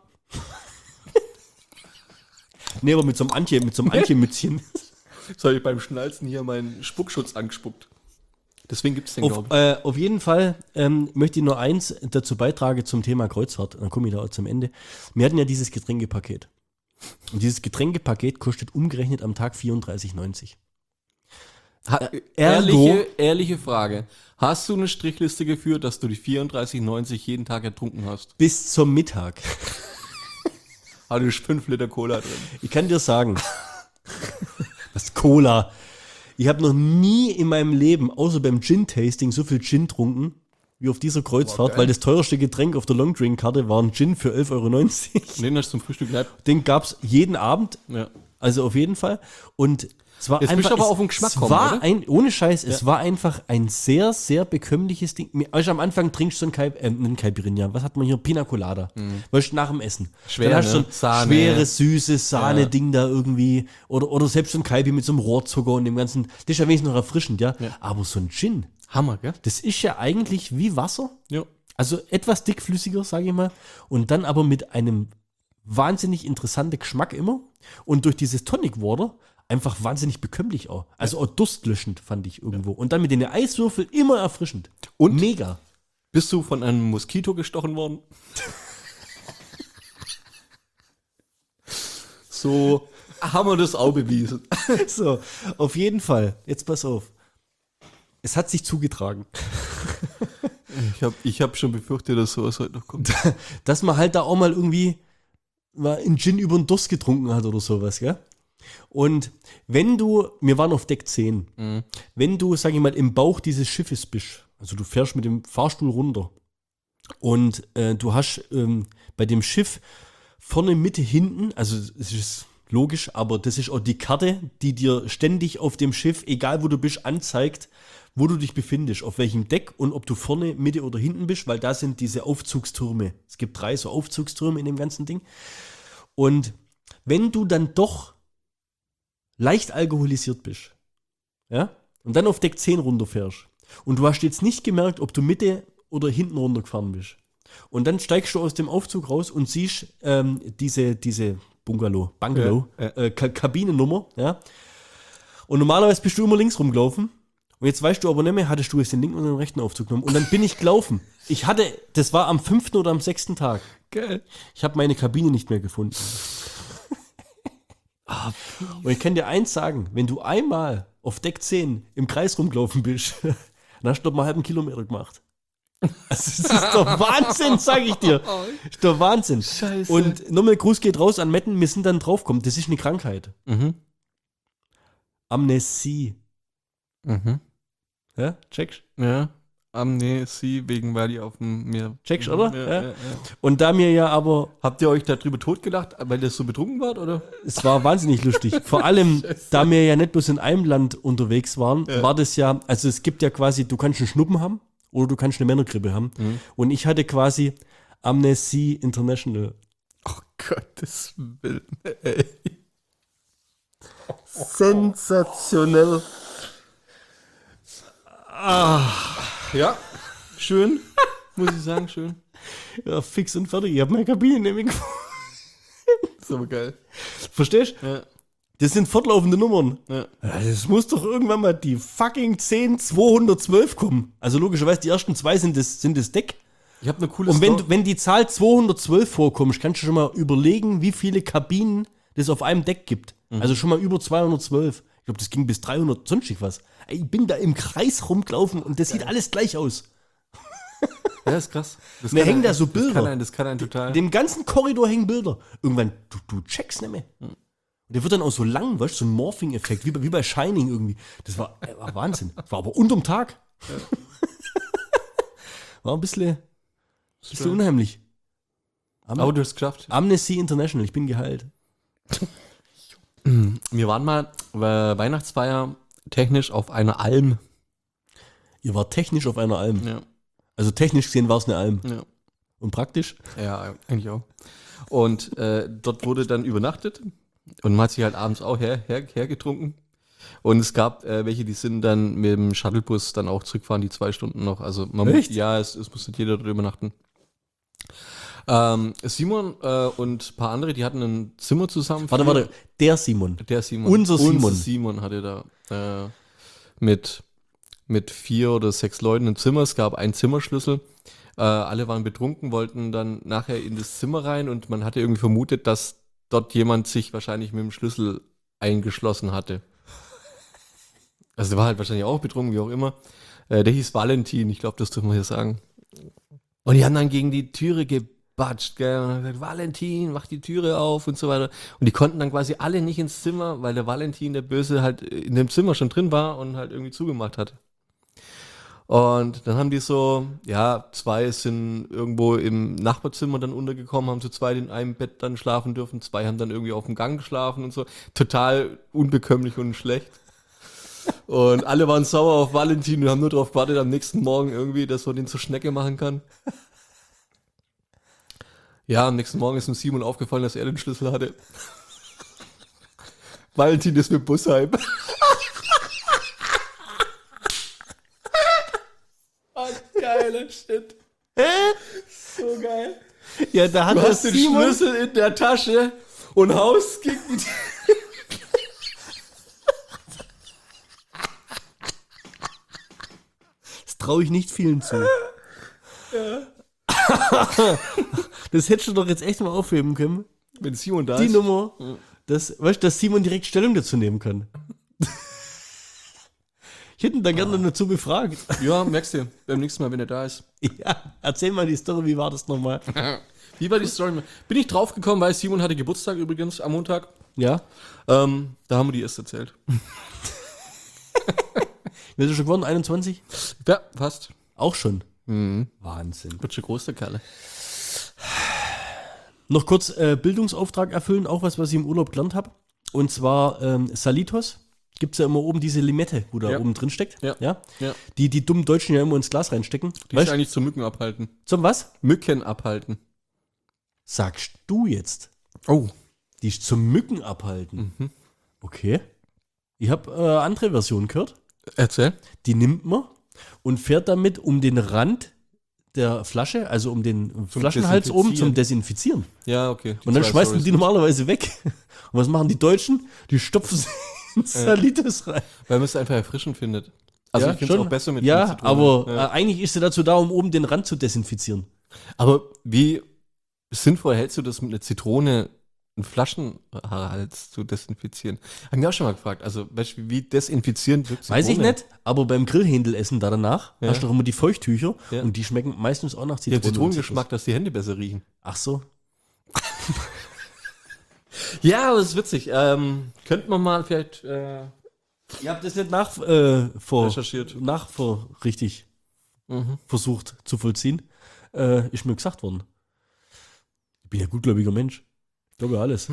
Nee, aber mit so einem Antje, mit so einem Antje-Mützchen. Das habe ich beim Schnalzen hier meinen Spuckschutz angespuckt. Deswegen gibt es den, Auf, glaube äh, auf jeden Fall ähm, möchte ich nur eins dazu beitragen zum Thema Kreuzfahrt. Dann komme ich da auch zum Ende. Wir hatten ja dieses Getränkepaket. Und dieses Getränkepaket kostet umgerechnet am Tag vierunddreißig neunzig. ich. Ha ergo- ehrliche, ehrliche Frage. Hast du eine Strichliste geführt, dass du die vierunddreißig neunzig jeden Tag ertrunken hast? Bis zum Mittag. Hatte ich fünf Liter Cola drin. Ich kann dir sagen, was Cola. Ich habe noch nie in meinem Leben, außer beim Gin-Tasting, so viel Gin getrunken wie auf dieser Kreuzfahrt, geil. weil das teuerste Getränk auf der Longdrink-Karte war ein Gin für elf Euro neunzig. Und den hast du zum Frühstück gehabt. Den gab es jeden Abend, Ja. also auf jeden Fall. Und es war Jetzt einfach, bist du aber es, auf den Geschmack es kommen, war oder? ein, ohne Scheiß, es war einfach ein sehr, sehr bekömmliches Ding. Mir- Weißt du, am Anfang trinkst du so ein Kai, äh, ein Caipirinha. Was hat man hier? Pina Colada. Weißt du, nach dem Essen. Schwer, Dann hast du so ne? ein Sahne. schweres, süßes Sahne-Ding da irgendwie. Oder, oder selbst so ein Kaipi mit so einem Rohrzucker und dem ganzen. Das ist ja wenigstens noch erfrischend, ja? Ja. Aber so ein Gin, Hammer, gell? das ist ja eigentlich wie Wasser. Ja. Also etwas dickflüssiger, sage ich mal. Und dann aber mit einem wahnsinnig interessanten Geschmack immer. Und durch dieses Tonic Water einfach wahnsinnig bekömmlich auch. Also auch durstlöschend fand ich irgendwo. Und dann mit den Eiswürfeln immer erfrischend. Und? Mega. Bist du von einem Moskito gestochen worden? So haben wir das auch bewiesen. So, auf jeden Fall. Jetzt pass auf. Es hat sich zugetragen, Ich habe ich hab schon befürchtet, dass sowas heute noch kommt. dass man halt da auch mal irgendwie mal einen Gin über den Durst getrunken hat oder sowas, gell? Und wenn du, wir waren auf Deck zehn, wenn du, sag ich mal, im Bauch dieses Schiffes bist, also du fährst mit dem Fahrstuhl runter und äh, du hast ähm, bei dem Schiff vorne, Mitte, hinten, also es ist logisch, aber das ist auch die Karte, die dir ständig auf dem Schiff, egal wo du bist, anzeigt, wo du dich befindest, auf welchem Deck und ob du vorne, Mitte oder hinten bist, weil da sind diese Aufzugstürme. Es gibt drei so Aufzugstürme in dem ganzen Ding. Und wenn du dann doch leicht alkoholisiert bist, ja, und dann auf Deck zehn runterfährst und du hast jetzt nicht gemerkt, ob du Mitte oder hinten runtergefahren bist, Und dann steigst du aus dem Aufzug raus und siehst ähm, diese, diese Bungalow, Bungalow, Ja, ja. Äh, Ka- Kabinennummer, ja. Und normalerweise bist du immer links rumgelaufen. Und jetzt weißt du aber nicht mehr, hattest du jetzt den linken oder den rechten Aufzug genommen. Und dann bin ich gelaufen. Ich hatte, das war am fünften oder am sechsten Tag. Geil. Ich habe meine Kabine nicht mehr gefunden. Und ich kann dir eins sagen, wenn du einmal auf Deck zehn im Kreis rumgelaufen bist, dann hast du doch mal einen halben Kilometer gemacht. Also das ist doch Wahnsinn, sag ich dir. Das ist doch Wahnsinn. Scheiße. Und nochmal Gruß geht raus an Metten, wir sind dann draufgekommen. Das ist eine Krankheit. Mhm. Amnesie. Mhm. Ja, checkst? Ja. Amnesie, wegen weil die auf dem Meer. Checkst, oder? Ja, Ja. ja, ja. Und da mir ja aber, Habt ihr euch darüber totgelacht, weil das so betrunken wart, oder? es war wahnsinnig lustig. Vor allem, da wir ja nicht bloß in einem Land unterwegs waren, Ja. war das ja, also es gibt ja quasi, du kannst einen Schnuppen haben oder du kannst eine Männergrippe haben. Mhm. Und ich hatte quasi Amnesie International. Oh Gottes Willen. Ey. Sensationell. Ja, schön. Muss ich sagen, schön. Ja, fix und fertig. Ich habe meine Kabine nämlich gefunden. Das ist aber geil. Verstehst du? Ja, Das sind fortlaufende Nummern. ja. Ja, das muss doch irgendwann mal die fucking zehn zweihundertzwölf kommen. Also logischerweise, die ersten zwei sind das, sind das Deck. Ich habe eine coole Und wenn, Story. du- wenn die Zahl zweihundertzwölf vorkommt, kannst du schon mal überlegen, wie viele Kabinen das auf einem Deck gibt. Also schon mal über zweihundertzwölf. Ich glaube, das ging bis dreihundert, sonstig was. Ey, ich bin da im Kreis rumgelaufen und das sieht alles gleich aus. Ja, ist krass. Das Mir kann hängen ein- da so Das Bilder. kann ein, das kann ein total. Dem ganzen Korridor hängen Bilder. Irgendwann, du, du checkst nicht mehr. Und der wird dann auch so lang, weißt du, so ein Morphing-Effekt, wie bei, wie bei Shining irgendwie. Das war, äh, war Wahnsinn. Das war aber unterm Tag. War ein bisschen, bisschen unheimlich. Am Aber du hast es geschafft. Amnesty International, ich bin geheilt. Wir waren mal äh, Weihnachtsfeier technisch auf einer Alm. Ihr wart technisch auf einer Alm. Ja, Also technisch gesehen war es eine Alm. ja. Und praktisch? Ja, eigentlich auch. Und äh, dort wurde dann übernachtet und man hat sich halt abends auch her, her, hergetrunken. Und es gab äh, welche, die sind dann mit dem Shuttlebus dann auch zurückfahren, die zwei Stunden noch. Also man Echt? muss, ja, es, es musste jeder dort übernachten. Ähm, Simon äh, und ein paar andere, die hatten ein Zimmer zusammen. Warte, für- warte. Der Simon. Der Simon. Unser Simon. Unser Simon hatte da äh, mit, mit vier oder sechs Leuten ein Zimmer. Es gab einen Zimmerschlüssel. Äh, alle waren betrunken, wollten dann nachher in das Zimmer rein und man hatte irgendwie vermutet, dass dort jemand sich wahrscheinlich mit dem Schlüssel eingeschlossen hatte. Also der war halt wahrscheinlich auch betrunken, wie auch immer. Äh, der hieß Valentin, ich glaube, das dürfen wir hier sagen. Und die haben dann gegen die Türe gebatscht, gell, und haben gesagt, Valentin, mach die Türe auf und so weiter. Und die konnten dann quasi alle nicht ins Zimmer, weil der Valentin, der Böse, halt in dem Zimmer schon drin war und halt irgendwie zugemacht hat. Und dann haben die so, ja, zwei sind irgendwo im Nachbarzimmer dann untergekommen, haben zu zweit in einem Bett dann schlafen dürfen, zwei haben dann irgendwie auf dem Gang geschlafen und so. Total unbekömmlich und schlecht. Und alle waren sauer auf Valentin und haben nur darauf gewartet, am nächsten Morgen irgendwie, dass man den zur Schnecke machen kann. Ja, am nächsten Morgen ist dem Simon aufgefallen, dass er den Schlüssel hatte. Valentin ist mit Bus heim. Oh, geiler Shit. So geil. Ja, da hat Du der hast den Simon. Schlüssel in der Tasche und haust gegen die Das traue ich nicht vielen zu. Das hättest du doch jetzt echt mal aufheben können. Wenn Simon da Die ist. Nummer, dass, weißt, dass Simon direkt Stellung dazu nehmen kann. Ich hätte ihn dann gerne dazu befragt. Ja, merkst du, beim nächsten Mal, wenn er da ist. Ja, erzähl mal die Story, wie war das nochmal? Wie war die Story? Bin ich draufgekommen, weil Simon hatte Geburtstag übrigens am Montag. Ja? Ähm, da haben wir die erst erzählt. Wird er schon geworden, einundzwanzig? Ja, passt. Auch schon. Mhm. Wahnsinn. Wird schon groß, der Kerle. Noch kurz äh, Bildungsauftrag erfüllen, auch was, was ich im Urlaub gelernt habe. Und zwar ähm, Salitos. Gibt es ja immer oben diese Limette, wo da Ja. oben drin steckt. Ja. ja? Ja. Die die dummen Deutschen ja immer ins Glas reinstecken. Die Weißt ist eigentlich zum Mücken abhalten. zum was? Mücken abhalten. Sagst du jetzt? Oh. Die ist zum Mücken abhalten. Mhm. Okay. Ich habe äh, andere Version gehört. Erzähl. Die nimmt man und fährt damit um den Rand der Flasche, also um den Flaschenhals oben zum Desinfizieren. Ja, okay. Und dann zwei schmeißen Storys. die normalerweise weg. Und was machen die Deutschen? Die stopfen sie in Salitas rein. Weil man es einfach erfrischend findet. Also Ja, ich finde es schon. auch besser mit Ja, Zitrone. aber Ja. Äh, eigentlich ist sie dazu da, um oben den Rand zu desinfizieren. Aber wie sinnvoll hältst du das mit einer Zitrone, einen Flaschenhals zu desinfizieren? Haben wir auch schon mal gefragt. Also weißt du, wie desinfizierend wirkt Weiß ich Zitrone? nicht, aber beim Grillhändelessen da danach Ja. hast du doch immer die Feuchttücher Ja. und die schmecken meistens auch nach Die haben Zitrone. Zitronengeschmack, dass die Hände besser riechen. Ach so. Ja, aber das ist witzig. Ähm, könnte man mal vielleicht äh, Ihr habt das nicht nach, äh, vor, recherchiert. nach vor richtig Mhm. versucht zu vollziehen. Äh, ist mir gesagt worden. Ich bin ja gutgläubiger Mensch. Ich glaube ja alles.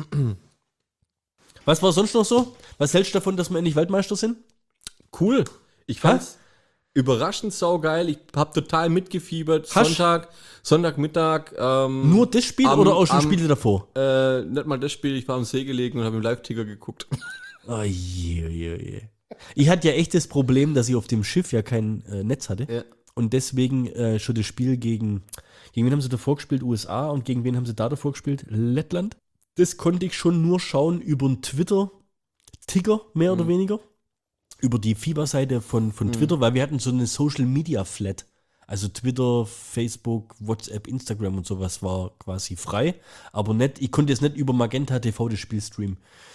Was war sonst noch so? Was hältst du davon, dass wir endlich Weltmeister sind? Cool. Ich fand's überraschend saugeil. Ich habe total mitgefiebert. Hast- Sonntag, Sonntagmittag. Ähm, Nur das Spiel am- oder auch schon am- Spiele davor? Äh, nicht mal das Spiel. Ich war am See gelegen und habe im Live-Ticker geguckt. Oh je, je, je. Ich hatte ja echt das Problem, dass ich auf dem Schiff ja kein äh, Netz hatte. Ja. Und deswegen äh, schon das Spiel gegen, gegen wen haben sie davor gespielt? U S A. Und gegen wen haben sie da davor gespielt? Lettland. Das konnte ich schon nur schauen über einen Twitter-Ticker, mehr oder weniger. Über die Fieberseite von, von Twitter, weil wir hatten so eine Social-Media-Flat. Also Twitter, Facebook, WhatsApp, Instagram und sowas war quasi frei. Aber nicht, ich konnte jetzt nicht über Magenta T V das Spiel streamen.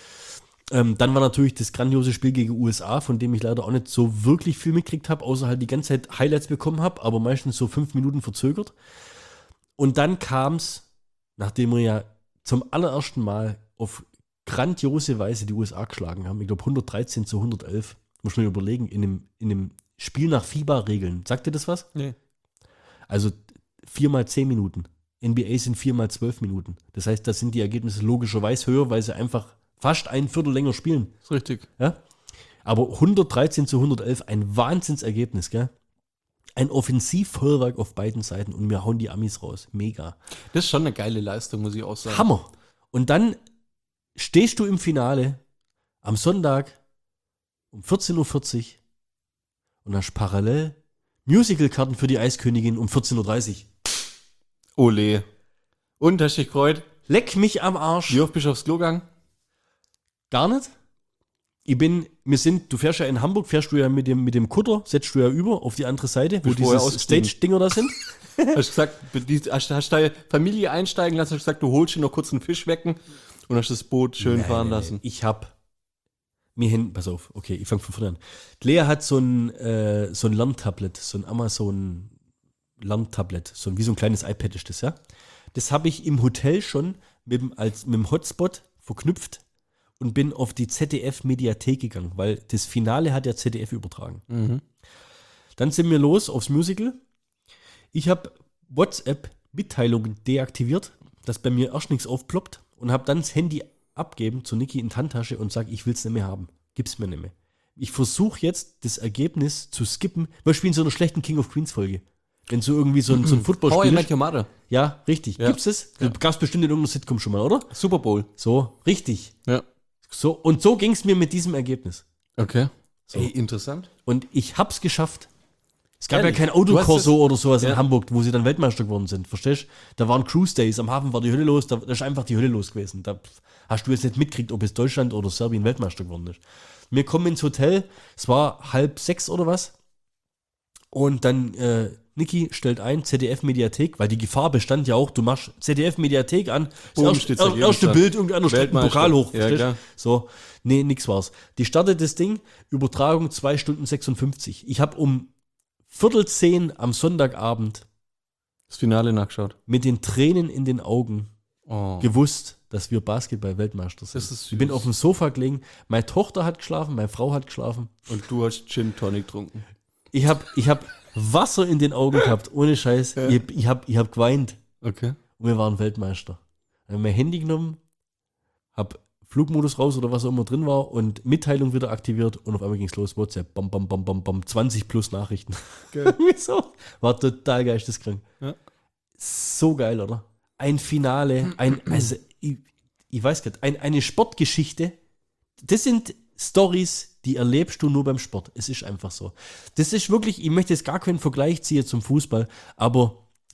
Ähm, dann war natürlich das grandiose Spiel gegen U S A, von dem ich leider auch nicht so wirklich viel mitgekriegt habe, außer halt die ganze Zeit Highlights bekommen habe, aber meistens so fünf Minuten verzögert. Und dann kam es, nachdem wir ja zum allerersten Mal auf grandiose Weise die U S A geschlagen haben, ich glaube hundertdreizehn zu hundertelf, muss man überlegen, in einem, in einem Spiel nach FIBA-Regeln. Sagt dir das was? Nee. Also vier mal zehn Minuten. N B A sind vier mal zwölf Minuten. Das heißt, da sind die Ergebnisse logischerweise höher, weil sie einfach fast ein Viertel länger spielen. Ist richtig. Ja? Aber hundertdreizehn zu hundertelf, ein Wahnsinnsergebnis, gell? Ein Offensivfeuerwerk auf beiden Seiten und wir hauen die Amis raus. Mega. Das ist schon eine geile Leistung, muss ich auch sagen. Hammer. Und dann stehst du im Finale am Sonntag um vierzehn Uhr vierzig und hast parallel Musicalkarten für die Eiskönigin um vierzehn Uhr dreißig. Ole. Und, hast du dich gefreut? Leck mich am Arsch. Wie oft bist du aufs Klo gegangen? Gar nicht. Ich bin, wir sind, du fährst ja in Hamburg, fährst du ja mit dem, mit dem Kutter, setzt du ja über auf die andere Seite, wo Bist vorher diese ausgestiegen. Stage-Dinger da sind. Hast gesagt, die- hast, hast deine Familie einsteigen lassen, hast gesagt, du holst dir noch kurz einen Fisch wecken und hast das Boot schön Nein, fahren nein, lassen. nein. Ich hab mir hin, pass auf, okay, ich fange von vorne an. Die Lea hat so ein, äh, so ein Lerntablet, so ein Amazon Lerntablet, so ein, wie so ein kleines iPad ist das, ja. Das habe ich im Hotel schon mit, dem- als, mit dem Hotspot verknüpft und bin auf die Z D F-Mediathek gegangen, weil das Finale hat ja Z D F übertragen. Mhm. Dann sind wir los aufs Musical. Ich habe WhatsApp-Mitteilungen deaktiviert, dass bei mir erst nichts aufploppt und habe dann das Handy abgeben zu Niki in die Handtasche und sage, ich will es nicht mehr haben. Gib's mir nicht mehr. Ich versuche jetzt, das Ergebnis zu skippen. Wir spielen so einer schlechten King of Queens Folge. Wenn so irgendwie so ein, so ein How I Footballspiel Met ist. Your Mother. Ja, richtig. Ja. Gibt's es? Du gab's bestimmt in irgendeiner Sitcom schon mal, oder? Super Bowl. So, richtig. Ja. So, und so ging es mir mit diesem Ergebnis. Okay. So. Ey, interessant. Und ich hab's geschafft. Es gab Ehrlich? ja kein Du hast Autokorso oder sowas in Ja. Hamburg, wo sie dann Weltmeister geworden sind. Verstehst du? Da waren Cruise Days, am Hafen war die Hölle los, da da ist einfach die Hölle los gewesen. Da hast du jetzt nicht mitgekriegt, ob es Deutschland oder Serbien Weltmeister geworden ist. Wir kommen ins Hotel, es war halb sechs oder was. Und dann äh, Niki stellt ein, Z D F-Mediathek, weil die Gefahr bestand ja auch, du machst Z D F-Mediathek an, Boom, das erste, steht's Ergebnis erste da. Bild, irgendeiner streckt einen Weltmeister. Pokal hoch. Ja, verstehst? klar. So, nee, nix war's. Die startet das Ding, Übertragung zwei Stunden sechsundfünfzig. Ich habe um Viertel zehn am Sonntagabend Das Finale nachgeschaut. mit den Tränen in den Augen Oh. gewusst, dass wir Basketball-Weltmeister sind. Das ist süß. Ich bin auf dem Sofa gelegen, meine Tochter hat geschlafen, meine Frau hat geschlafen. Und du hast Gin Tonic getrunken. Ich habe ich hab Wasser in den Augen gehabt, ohne Scheiß. Ja. Ich, ich habe ich hab geweint Okay. und wir waren Weltmeister. Dann habe mein Handy genommen, habe Flugmodus raus oder was auch immer drin war und Mitteilung wieder aktiviert und auf einmal ging es los. WhatsApp, bam, bam, bam, bam, bam, zwanzig plus Nachrichten. Geil. Wieso? War total geisteskrank. Ja. So geil, oder? Ein Finale, ein, also ich, ich weiß gar nicht, ein, eine Sportgeschichte. Das sind Stories, die erlebst du nur beim Sport. Es ist einfach so. Das ist wirklich, ich möchte jetzt gar keinen Vergleich ziehen zum Fußball, aber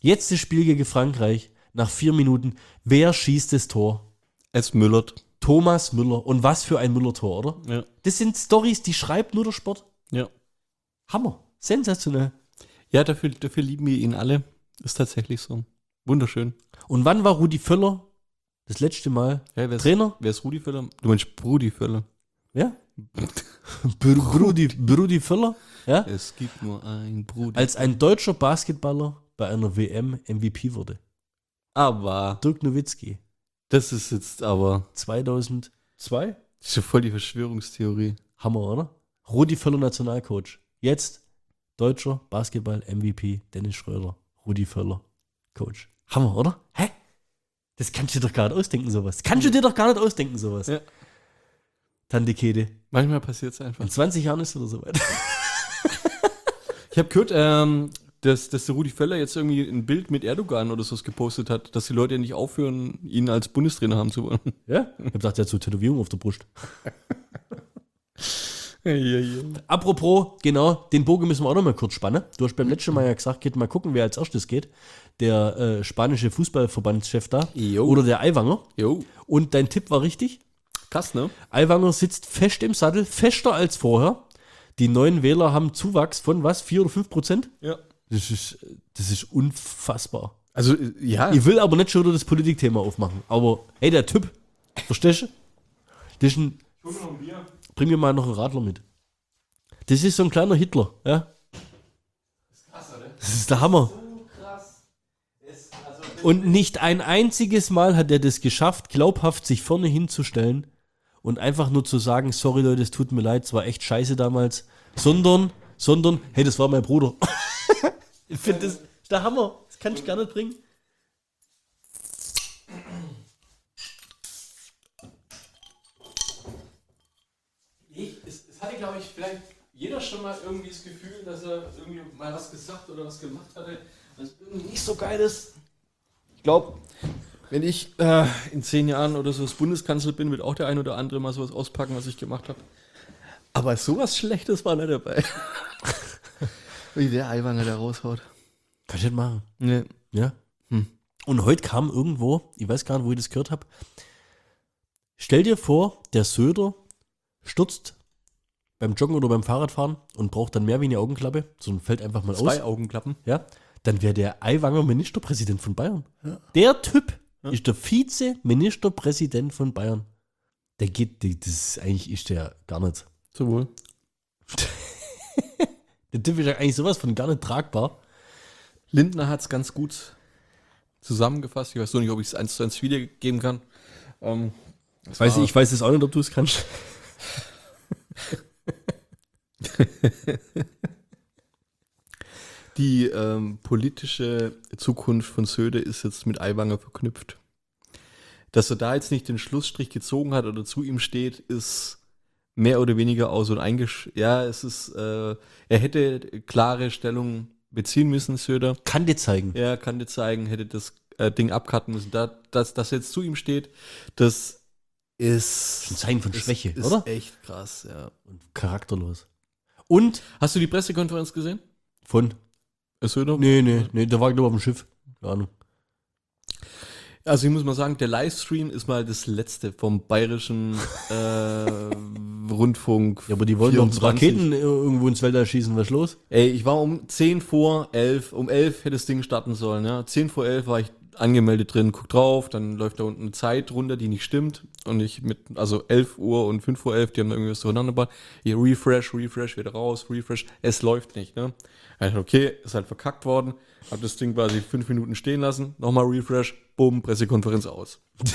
Jetzt das Spiel gegen Frankreich. Nach vier Minuten. Wer schießt das Tor? Es müllert. Thomas Müller. Und was für ein Müller-Tor, oder? Ja. Das sind Storys, die schreibt nur der Sport. Ja. Hammer. Sensationell. Ja, dafür, dafür lieben wir ihn alle. Ist tatsächlich so. Wunderschön. Und wann war Rudi Völler das letzte Mal Ja, wer ist, Trainer? Wer ist Rudi Völler? Du meinst Brudi Völler. Ja? Br Brudi, Brudi Völler? Ja? Es gibt nur ein Brudi. Als ein deutscher Basketballer bei einer W M M V P wurde. aber, Dirk Nowitzki. das ist jetzt aber, zweitausendzwei? das ist ja voll die Verschwörungstheorie. Hammer, oder? Rudi Völler Nationalcoach. Jetzt deutscher Basketball M V P Dennis Schröder. Rudi Völler Coach. Hammer, oder? Hä? Das kannst du dir doch gar nicht ausdenken, sowas. Kannst du dir doch gar nicht ausdenken, sowas. Ja. Tante Kede. Manchmal passiert es einfach. In zwanzig Jahren ist es wieder soweit. Ich habe gehört, ähm, dass, dass der Rudi Völler jetzt irgendwie ein Bild mit Erdogan oder so gepostet hat, dass die Leute nicht aufhören, ihn als Bundestrainer haben zu wollen. Ja? Ich hab gedacht, der hat so Tätowierung auf der Brust. Ja, ja, ja. Apropos, genau, den Bogen müssen wir auch noch mal kurz spannen. Du hast beim letzten Mal ja gesagt, geht mal gucken, wer als erstes geht. Der äh, spanische Fußballverbandschef da. Jo. Oder der Aiwanger. Jo, Und dein Tipp war richtig. krass, ne? Aiwanger sitzt fest im Sattel, fester als vorher. Die neuen Wähler haben Zuwachs von was? vier oder fünf Prozent? Ja. Das ist, das ist unfassbar. Also, äh, ja. Ich will aber nicht schon wieder das Politikthema aufmachen. Aber hey, der Typ, verstehst du? Das ist ein, bring mir mal noch einen Radler mit. Das ist so ein kleiner Hitler, ja? Das ist der Hammer. Und nicht ein einziges Mal hat er das geschafft, glaubhaft sich vorne hinzustellen und einfach nur zu sagen, sorry Leute, es tut mir leid, es war echt scheiße damals, sondern, sondern, hey, das war mein Bruder. Ich finde, das ist der Hammer. Das kann ich gar nicht bringen. Ich, es, es hatte, glaube ich, vielleicht jeder schon mal irgendwie das Gefühl, dass er irgendwie mal was gesagt oder was gemacht hatte, was irgendwie nicht so geil ist. Ich glaube, wenn ich äh, in zehn Jahren oder so das Bundeskanzler bin, wird auch der ein oder andere mal sowas auspacken, was ich gemacht habe. Aber sowas Schlechtes war nicht dabei. Wie der Aiwanger da raushaut. Kann ich nicht machen. Nee. Ja. Hm. Und heute kam irgendwo, ich weiß gar nicht, wo ich das gehört habe, stell dir vor, der Söder stürzt beim Joggen oder beim Fahrradfahren und braucht dann mehr wie eine Augenklappe, sondern fällt einfach mal Zwei aus. Augenklappen. Ja, dann wäre der Aiwanger Ministerpräsident von Bayern. Ja. Der Typ ja. ist der Vize-Ministerpräsident von Bayern. Der geht, das ist eigentlich ist der gar nicht. Sowohl. Der Typ ist ja eigentlich sowas von gar nicht tragbar. Lindner hat es ganz gut zusammengefasst. Ich weiß nur nicht, ob ich es eins zu eins wiedergeben kann. Ähm, ich weiß, ich weiß es auch nicht, ob du es kannst. Die ähm, politische Zukunft von Söder ist jetzt mit Aiwanger verknüpft. Dass er da jetzt nicht den Schlussstrich gezogen hat oder zu ihm steht, ist mehr oder weniger aus und eingesch... Ja, es ist... Äh, er hätte klare Stellung beziehen müssen, Söder. Kann dir zeigen. Er kann dir zeigen, hätte das äh, Ding abcutten müssen. Da, dass das jetzt zu ihm steht, das ist... Ein Zeichen von ist, Schwäche, ist oder? echt krass, ja. Und charakterlos. Und? Hast du die Pressekonferenz gesehen? Von? Söder? Nee, nee, nee, der war glaube ich auf dem Schiff. Keine Ahnung. Also ich muss mal sagen, der Livestream ist mal das letzte vom bayerischen äh, Rundfunk. Ja, aber die wollen doch Raketen irgendwo ins Weltall schießen, was ist los? Ey, ich war um zehn vor elf, um elf hätte das Ding starten sollen, ja. zehn vor elf war ich angemeldet drin, guck drauf, dann läuft da unten eine Zeit runter, die nicht stimmt. Und ich mit, also elf Uhr und fünf vor elf, die haben da irgendwie was durcheinander gebracht. Hier Refresh, Refresh, wieder raus, Refresh, es läuft nicht, ne. Also okay, ist halt verkackt worden, hab das Ding quasi fünf Minuten stehen lassen, nochmal Refresh, bumm, Pressekonferenz aus.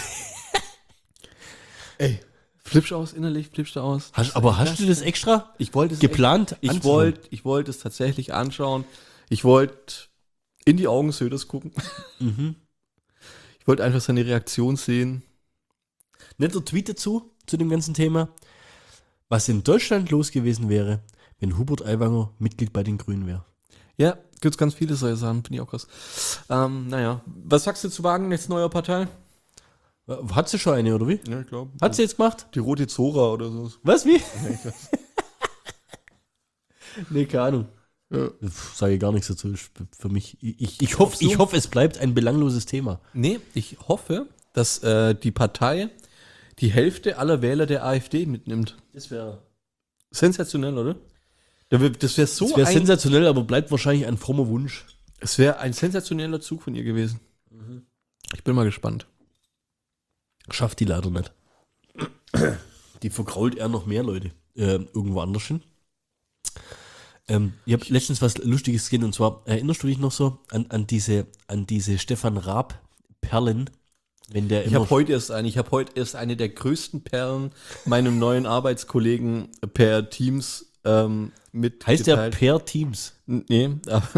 Ey, flippst aus, innerlich flippst du aus. Hast, aber hast du das extra ich wollte es geplant? Echt, ich wollte ich wollte es tatsächlich anschauen. Ich wollte in die Augen Söders gucken. Mhm. Ich wollte einfach seine Reaktion sehen. Netter Tweet dazu, zu dem ganzen Thema. Was in Deutschland los gewesen wäre, wenn Hubert Aiwanger Mitglied bei den Grünen wäre. Ja, gibt's ganz viele solche Sachen, finde ich auch krass. Ähm, naja, was sagst du zu Wagenknechts neuer Partei? Hat sie schon eine, oder wie? Ja, ich glaube. Hat sie jetzt gemacht? Die Rote Zora oder so. Was, wie? Ja, ich weiß. Nee, keine Ahnung. Ja. Sage ich gar nichts dazu. Ist für mich, ich, ich, hoffe, ich hoffe, es bleibt ein belangloses Thema. Nee, ich hoffe, dass äh, die Partei die Hälfte aller Wähler der AfD mitnimmt. Das wäre Sensationell, oder? Das wäre so das wär ein, sensationell, aber bleibt wahrscheinlich ein frommer Wunsch. es wäre ein sensationeller Zug von ihr gewesen. Ich bin mal gespannt. Schafft die leider nicht. Die verkrault eher noch mehr Leute äh, irgendwo anders hin. Ähm, ich habe letztens was Lustiges gesehen, und zwar erinnerst du dich noch so an, an diese, an diese Stefan Raab-Perlen? Wenn der Ich immer habe heute erst eine, ich habe heute erst eine der größten Perlen meinem neuen Arbeitskollegen per Teams ähm, mit. heißt der Per Teams? Nee, aber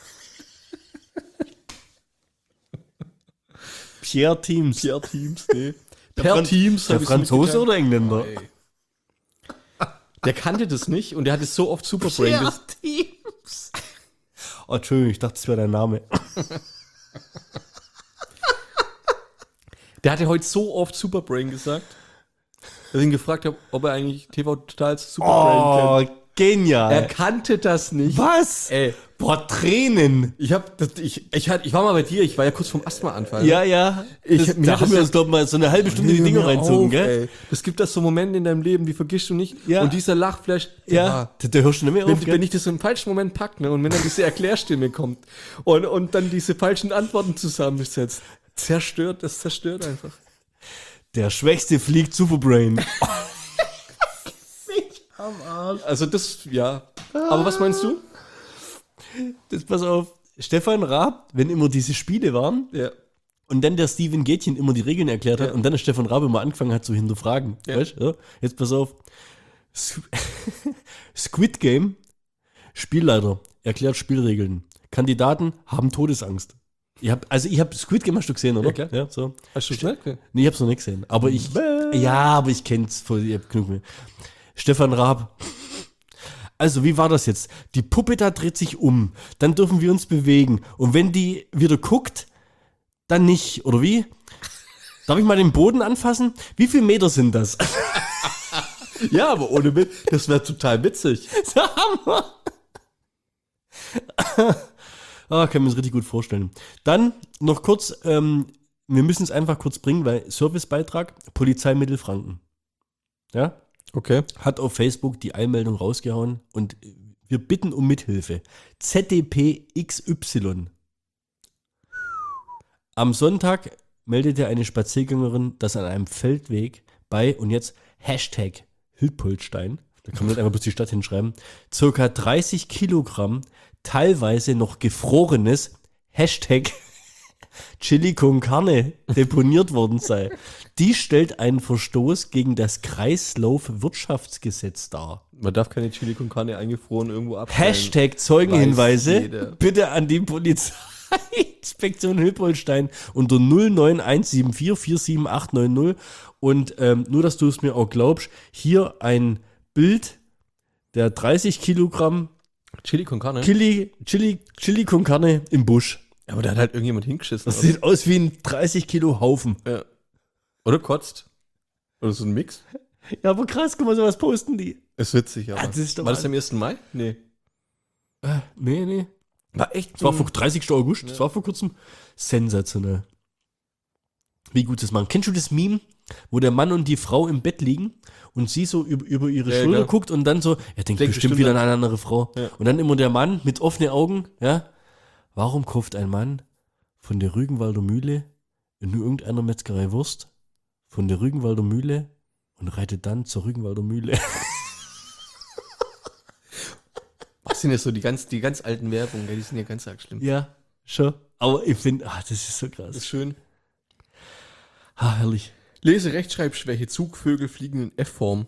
Pierre Teams. per Teams, nee. Der Per Fran- Teams. Der hab ich's Franzose mitgeteilt. oder Engländer? Ey. Der kannte das nicht und der hat es so oft Superbrain gesagt. Teams. Oh, Entschuldigung, ich dachte, das wäre dein Name. Der hatte heute so oft Superbrain gesagt, dass ich ihn gefragt habe, ob er eigentlich T V Total Superbrain kennt. Oh, genial. Er kannte das nicht. Was? Ey, Boah, Tränen. ich hab, das, ich, ich, hatte, ich war mal bei dir, ich war ja kurz vorm Asthmaanfall. Ja, ja. Ich- das, mir da hat haben das wir ja- uns, glaube ich, mal so eine halbe Stunde die Dinger Hör mir reinzogen, auf, gell? ey. Das gibt das so Momente in deinem Leben, die vergisst du nicht. Ja. Und dieser Lachflash, Ja, da, da hörst du nicht mehr Wenn, auf, gell? wenn ich das im falschen Moment packe, ne, und wenn dann diese Erklärstimme kommt und, und dann diese falschen Antworten zusammensetzt, zerstört, das zerstört einfach. Der Schwächste fliegt Superbrain. Also das, ja. Aber was meinst du? Das, pass auf, Stefan Raab, wenn immer diese Spiele waren Ja. und dann der Steven Gätchen immer die Regeln erklärt hat Ja. und dann der Stefan Raab immer angefangen hat zu hinterfragen. Ja. Weißt du? Ja? Jetzt pass auf. S- Squid Game, Spielleiter, erklärt Spielregeln. Kandidaten haben Todesangst. Ich hab, also ich habe Squid Game, hast du gesehen, oder? Ja, klar. Ja, so. Hast du schnell? Okay. Nee, ich hab's noch nicht gesehen. Aber ich. Ja, aber ich kenn's voll. Ich hab genug mehr. Stefan Raab. Also, wie war das jetzt? Die Puppe da dreht sich um. Dann dürfen wir uns bewegen. Und wenn die wieder guckt, dann nicht. Oder wie? Darf ich mal den Boden anfassen? Wie viele Meter sind das? Ja, aber ohne Witz, das wäre total witzig. Hammer. Ah, kann mir das richtig gut vorstellen. Dann noch kurz, ähm, wir müssen es einfach kurz bringen, weil Servicebeitrag, Polizei Mittelfranken. Ja? Okay. Hat auf Facebook die Einmeldung rausgehauen und wir bitten um Mithilfe. Z D P X Y. Am Sonntag meldete eine Spaziergängerin, dass an einem Feldweg bei, und jetzt Hashtag Hildpoltstein, da kann man nicht einfach bloß die Stadt hinschreiben, circa dreißig Kilogramm teilweise noch gefrorenes Hashtag Chili con Carne deponiert worden sei. Die stellt einen Verstoß gegen das Kreislaufwirtschaftsgesetz dar. Man darf keine Chili con Carne eingefroren irgendwo abstellen. Hashtag Weiß Zeugenhinweise jeder. bitte an die Polizeiinspektion Hildpoltstein unter null neun eins sieben vier vier sieben acht neun null und ähm, nur, dass du es mir auch glaubst, hier ein Bild der dreißig Kilogramm Chili con Carne? Chili, Chili, Chili con Carne im Busch. Ja, aber da hat halt irgendjemand hingeschissen. Das oder? sieht aus wie ein dreißig Kilo Haufen. Ja. Oder kotzt. Oder so ein Mix. Ja, aber krass, guck mal, sowas posten die. Ist witzig, aber. Ah, das ist doch war das mal- am ersten Mai? Nee. Äh, nee, nee. War echt Das war vor dreißigsten August, das war vor kurzem. Sensationell. Wie gut das machen. Kennst du das Meme, wo der Mann und die Frau im Bett liegen und sie so über, über ihre Ja, Schulter klar. guckt und dann so, er denkt Denkt bestimmt bestimmt wieder an an- eine andere Frau. Ja. Und dann immer der Mann mit offenen Augen, ja. Warum kauft ein Mann von der Rügenwalder Mühle in nur irgendeiner Metzgerei Wurst von der Rügenwalder Mühle und reitet dann zur Rügenwalder Mühle? Das sind ja so die ganz, die ganz alten Werbungen, gell? Die sind ja ganz arg schlimm. Ja, schon. Aber ich finde, ah, das ist so krass. Das ist schön. Ah, herrlich. Lese Rechtschreibschwäche, Zugvögel fliegen in F-Form.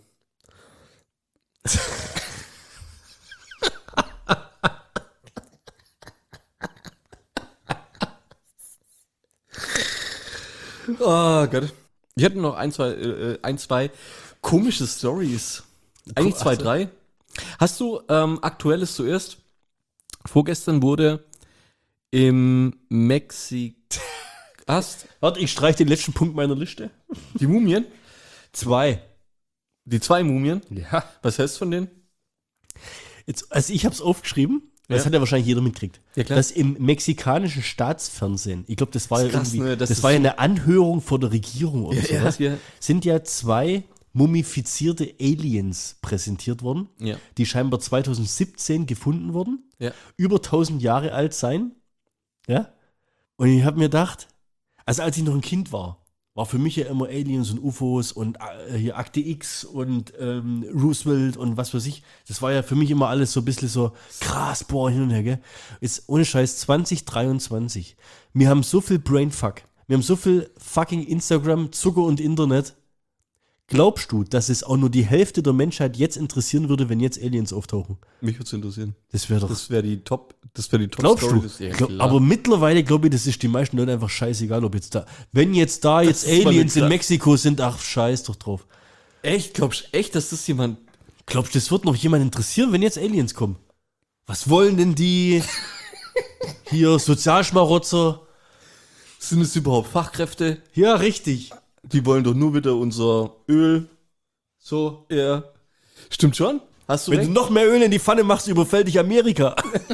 Oh Gott. Ich hatte noch ein, zwei, äh, ein, zwei komische Stories. Eigentlich zwei, Ach so. drei. Hast du ähm, Aktuelles zuerst? Vorgestern wurde im Mexiko. Hast Warte, ich streiche den letzten Punkt meiner Liste. die Mumien? Zwei. Die zwei Mumien? Ja. Was hältst du von denen? Jetzt, also ich habe es aufgeschrieben Das Ja. hat ja wahrscheinlich jeder mitgekriegt. Ja, klar. Dass im mexikanischen Staatsfernsehen, ich glaube, das war Das ist ja krass, irgendwie, ne? Das das ist war ja so- eine Anhörung vor der Regierung oder Ja, sowas, ja, ja. sind ja zwei mumifizierte Aliens präsentiert worden, Ja. die scheinbar zwanzig siebzehn gefunden wurden, Ja. über tausend Jahre alt sein. Ja? Und ich habe mir gedacht, also als ich noch ein Kind war, war für mich ja immer Aliens und U F Os und äh, hier Akte X und ähm, Roosevelt und was weiß ich. Das war ja für mich immer alles so ein bisschen so krass, boah, hin und her, gell? Jetzt ohne Scheiß zwanzig dreiundzwanzig. Wir haben so viel Brainfuck. Wir haben so viel fucking Instagram, Zucker und Internet. Glaubst du, dass es auch nur die Hälfte der Menschheit jetzt interessieren würde, wenn jetzt Aliens auftauchen? Mich würde es interessieren. Das wäre doch. Das wäre die Top, das wäre die Top Glaubst Story du? des- Ja, Glaub, klar. aber mittlerweile glaube ich, das ist die meisten Leute einfach scheißegal, ob jetzt da. Wenn jetzt da jetzt ist mal Aliens eine in Kla- Mexiko sind, ach scheiß doch drauf. echt, glaubst du echt, dass das jemand. Glaubst du, das wird noch jemand interessieren, wenn jetzt Aliens kommen? Was wollen denn die? Hier, Sozialschmarotzer. Sind es überhaupt Fachkräfte? Ja, richtig. Die wollen doch nur wieder unser Öl. So. Ja. Stimmt schon? Hast du Wenn du noch mehr Öl in die Pfanne machst, überfällt dich Amerika.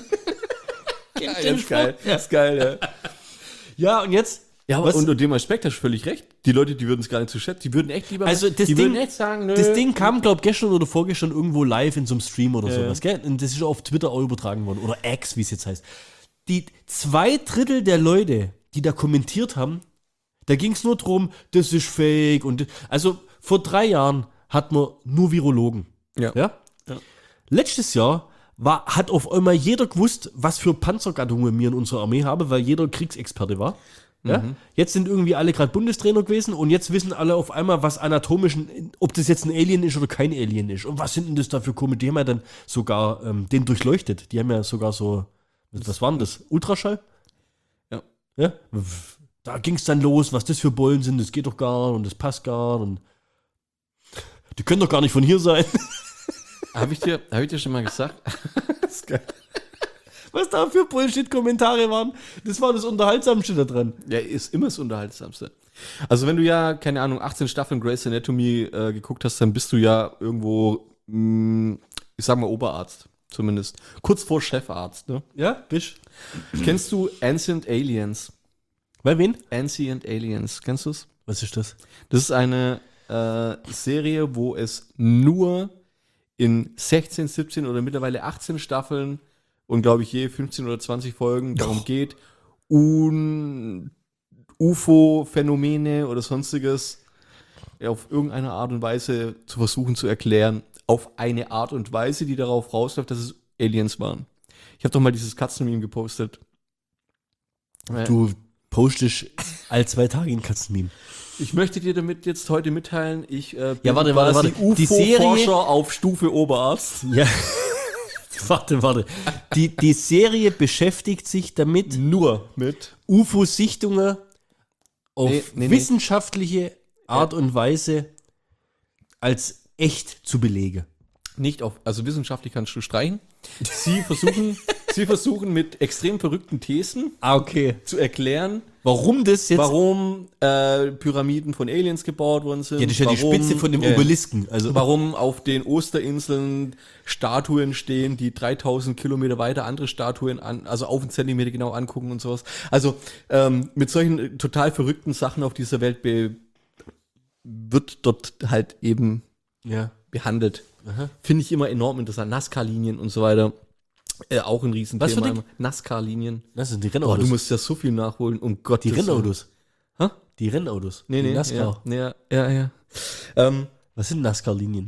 Ja, das ist geil. Das ist geil, ja. Ja, und jetzt? Ja, aber Was- unter dem Aspekt hast du völlig recht. Die Leute, die würden es gar nicht zu schätzen. Die würden echt lieber. Also das die Ding, würden echt sagen, nö. das Ding kam, glaube ich, gestern oder vorgestern irgendwo live in so einem Stream oder Ja, sowas, gell? Und das ist auf Twitter auch übertragen worden. Oder X, wie es jetzt heißt. Die zwei Drittel der Leute, die da kommentiert haben, da ging es nur drum, das ist fake. Und also vor drei Jahren hatten wir nur Virologen. Ja. Ja? Letztes Jahr war, hat auf einmal jeder gewusst, was für Panzergattungen wir in unserer Armee haben, weil jeder Kriegsexperte war. Ja? Jetzt sind irgendwie alle gerade Bundestrainer gewesen und jetzt wissen alle auf einmal, was anatomischen, ob das jetzt ein Alien ist oder kein Alien ist. Und was sind denn das da für komische? Die haben ja dann sogar ähm, den durchleuchtet. Die haben ja sogar so, was war denn das? Ultraschall? Ja. Ja? Da ging es dann los, was das für Bollen sind, das geht doch gar nicht und das passt gar nicht. Und die können doch gar nicht von hier sein. Habe ich, dir- hab ich dir schon mal gesagt? Das ist geil. Was da für Bullshit-Kommentare waren, das war das Unterhaltsamste da dran. Ja, ist immer das Unterhaltsamste. Also wenn du ja, keine Ahnung, achtzehn Staffeln Grey's Anatomy äh, geguckt hast, dann bist du ja irgendwo, mh, ich sag mal Oberarzt zumindest. Kurz vor Chefarzt, ne? Ja, bist. Kennst du Ancient Aliens? Bei wen? Ancient Aliens, kennst du es? Was ist das? Das ist eine äh, Serie, wo es nur in sechzehn, siebzehn oder mittlerweile achtzehn Staffeln und glaube ich je fünfzehn oder zwanzig Folgen darum geht, Un U F O-Phänomene oder sonstiges auf irgendeine Art und Weise zu versuchen zu erklären. Auf eine Art und Weise, die darauf rausläuft, dass es Aliens waren. Ich habe doch mal dieses Katzenmeme gepostet. Du postest all zwei Tage ein Katzenmeme. Ich möchte dir damit jetzt heute mitteilen, ich äh, bin Ja, warte, warte, quasi warte. Die Serie- U F O-Forscher auf Stufe Oberarzt. Ja. warte, warte. Die, die Serie beschäftigt sich damit, Nur mit. U F O-Sichtungen auf Nee, nee, nee. wissenschaftliche Art und Weise als echt zu belegen. Nicht auf, also wissenschaftlich kannst du streichen. Sie versuchen, sie versuchen mit extrem verrückten Thesen Ah, okay. zu erklären, Warum das jetzt... warum äh, Pyramiden von Aliens gebaut worden sind. Ja, das ist ja die warum, Spitze von dem äh, Obelisken. Also, Warum auf den Osterinseln Statuen stehen, die dreitausend Kilometer weiter andere Statuen an, also auf einen Zentimeter genau angucken und sowas. Also ähm, mit solchen äh, total verrückten Sachen auf dieser Welt be wird dort halt eben ja. behandelt. Finde ich immer enorm interessant. NASCAR-Linien und so weiter. Äh, auch ein Riesenthema. Was für Ding? immer. NASCAR-Linien. Das sind die Boah, Rennautos. du musst ja so viel nachholen. Um Gott. die Rennautos. Hä? Die Rennautos. Nee, die nee. NASCAR. Ja, ja, ja. ja. Ähm, Was sind NASCAR-Linien?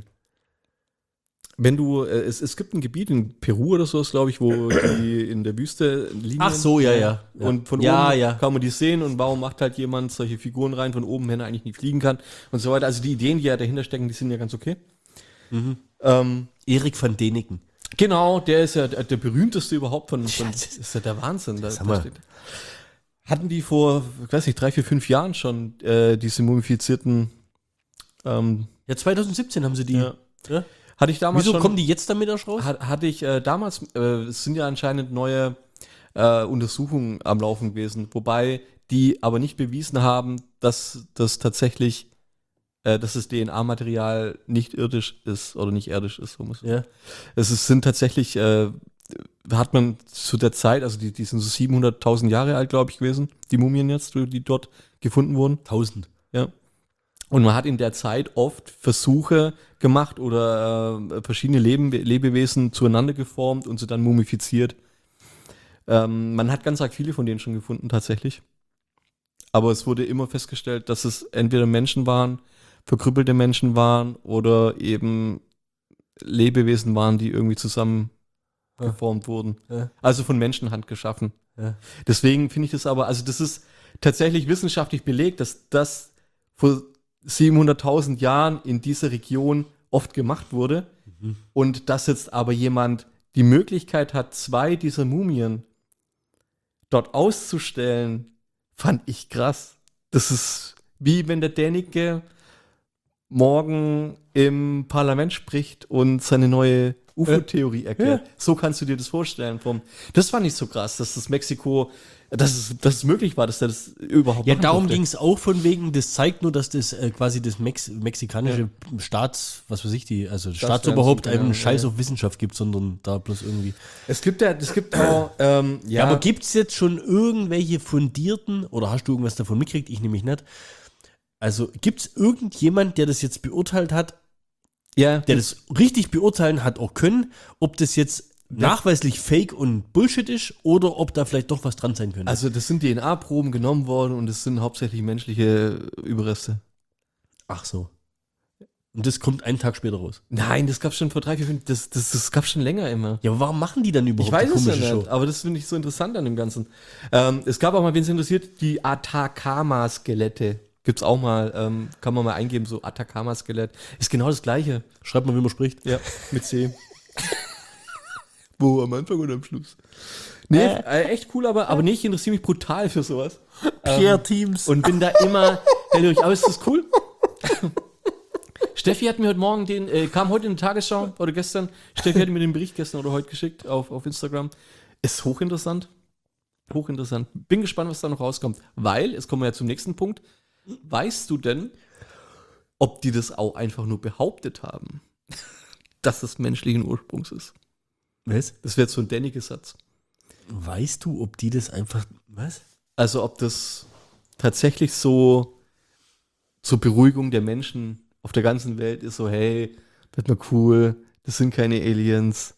wenn du, äh, es, es gibt ein Gebiet in Peru oder sowas, glaube ich, wo die in der Wüste Linien. Ach so, ja, ja. Ja. Und von Ja, oben ja. kann man die sehen und warum macht halt jemand solche Figuren rein von oben, wenn er eigentlich nicht fliegen kann und so weiter. Also die Ideen, die ja dahinter stecken, die sind ja ganz okay. Mhm. Ähm, Erik van Deniken. Genau, der ist ja der, der berühmteste überhaupt von, von das das ist ja der Wahnsinn. Da, Sag da mal. steht. Hatten die vor, ich weiß nicht, drei, vier, fünf Jahren schon äh, diese mumifizierten ähm, Ja, zwanzig siebzehn haben sie die. Ja. Ja. hatte ich damals Wieso schon, kommen die jetzt damit erst raus? hat, hatte ich äh, damals, äh, es sind ja anscheinend neue äh, Untersuchungen am Laufen gewesen, wobei die aber nicht bewiesen haben, dass das tatsächlich, äh, dass das D N A-Material nicht irdisch ist oder nicht erdisch ist. So muss Ja. Es ist, sind tatsächlich äh, hat man zu der Zeit, also die, die sind so siebenhunderttausend Jahre alt, glaube ich, gewesen, die Mumien jetzt, die dort gefunden wurden. Tausend. Ja. Und man hat in der Zeit oft Versuche gemacht oder äh, verschiedene Leben, Lebewesen zueinander geformt und sie dann mumifiziert. Ähm, man hat ganz arg viele von denen schon gefunden, tatsächlich. Aber es wurde immer festgestellt, dass es entweder Menschen waren, verkrüppelte Menschen waren oder eben Lebewesen waren, die irgendwie zusammen Ja. geformt wurden. Ja. Also von Menschenhand geschaffen. Ja. Deswegen finde ich das aber, also das ist tatsächlich wissenschaftlich belegt, dass das vor siebenhunderttausend Jahren in dieser Region oft gemacht wurde Mhm. und dass jetzt aber jemand die Möglichkeit hat, zwei dieser Mumien dort auszustellen, fand ich krass. Das ist wie wenn der Dänicke morgen im Parlament spricht und seine neue U F O-Theorie erklärt. Ja. So kannst du dir das vorstellen. Vom, das fand ich so krass, dass das Mexiko, dass es, dass es möglich war, dass er das überhaupt Ja, machen darum durfte. ging es auch von wegen, das zeigt nur, dass das äh, quasi das Mex mexikanische Staats, was weiß ich, die, also Staatsoberhaupt genau, einen Scheiß ja. auf Wissenschaft gibt, sondern da bloß irgendwie. Es gibt ja, es gibt auch, ähm, ja, Ja, aber gibt es jetzt schon irgendwelche fundierten, oder hast du irgendwas davon mitgekriegt? Ich nämlich nicht. Also gibt es irgendjemand, der das jetzt beurteilt hat, ja, der das richtig beurteilen hat auch können, ob das jetzt nachweislich Fake und Bullshit ist oder ob da vielleicht doch was dran sein könnte? also das sind D N A-Proben genommen worden und es sind hauptsächlich menschliche Überreste. Ach so. Und das kommt einen Tag später raus. Nein, das gab schon vor drei, vier, fünf, das, das, das gab schon länger immer. Ja, aber warum machen die dann überhaupt Ich weiß die es ja komische nicht, Show? aber das finde ich so interessant an dem Ganzen. Ähm, es gab auch mal, wen es interessiert, die Atacama-Skelette. Gibt's auch mal, ähm, kann man mal eingeben, so Atacama-Skelett. Ist genau das Gleiche. Schreibt mal, wie man spricht. Ja, mit C. Wo, am Anfang oder am Schluss? Nee, äh, echt cool, aber, aber nee, ich interessiere mich brutal für sowas. Pierre Teams. Und bin da immer hellhörig. Aber ist das cool? Steffi hat mir heute Morgen den, äh, kam heute in die Tagesschau oder gestern. Steffi hat mir den Bericht gestern oder heute geschickt auf, auf Instagram. Ist hochinteressant. Hochinteressant. Bin gespannt, was da noch rauskommt. Weil, jetzt kommen wir ja zum nächsten Punkt. Weißt du denn, ob die das auch einfach nur behauptet haben, dass es menschlichen Ursprungs ist? Was? Das wäre jetzt so ein Dänicke-Satz. Weißt du, ob die das einfach. Was? Also ob das tatsächlich so zur Beruhigung der Menschen auf der ganzen Welt ist, so hey, wird mal cool, das sind keine Aliens.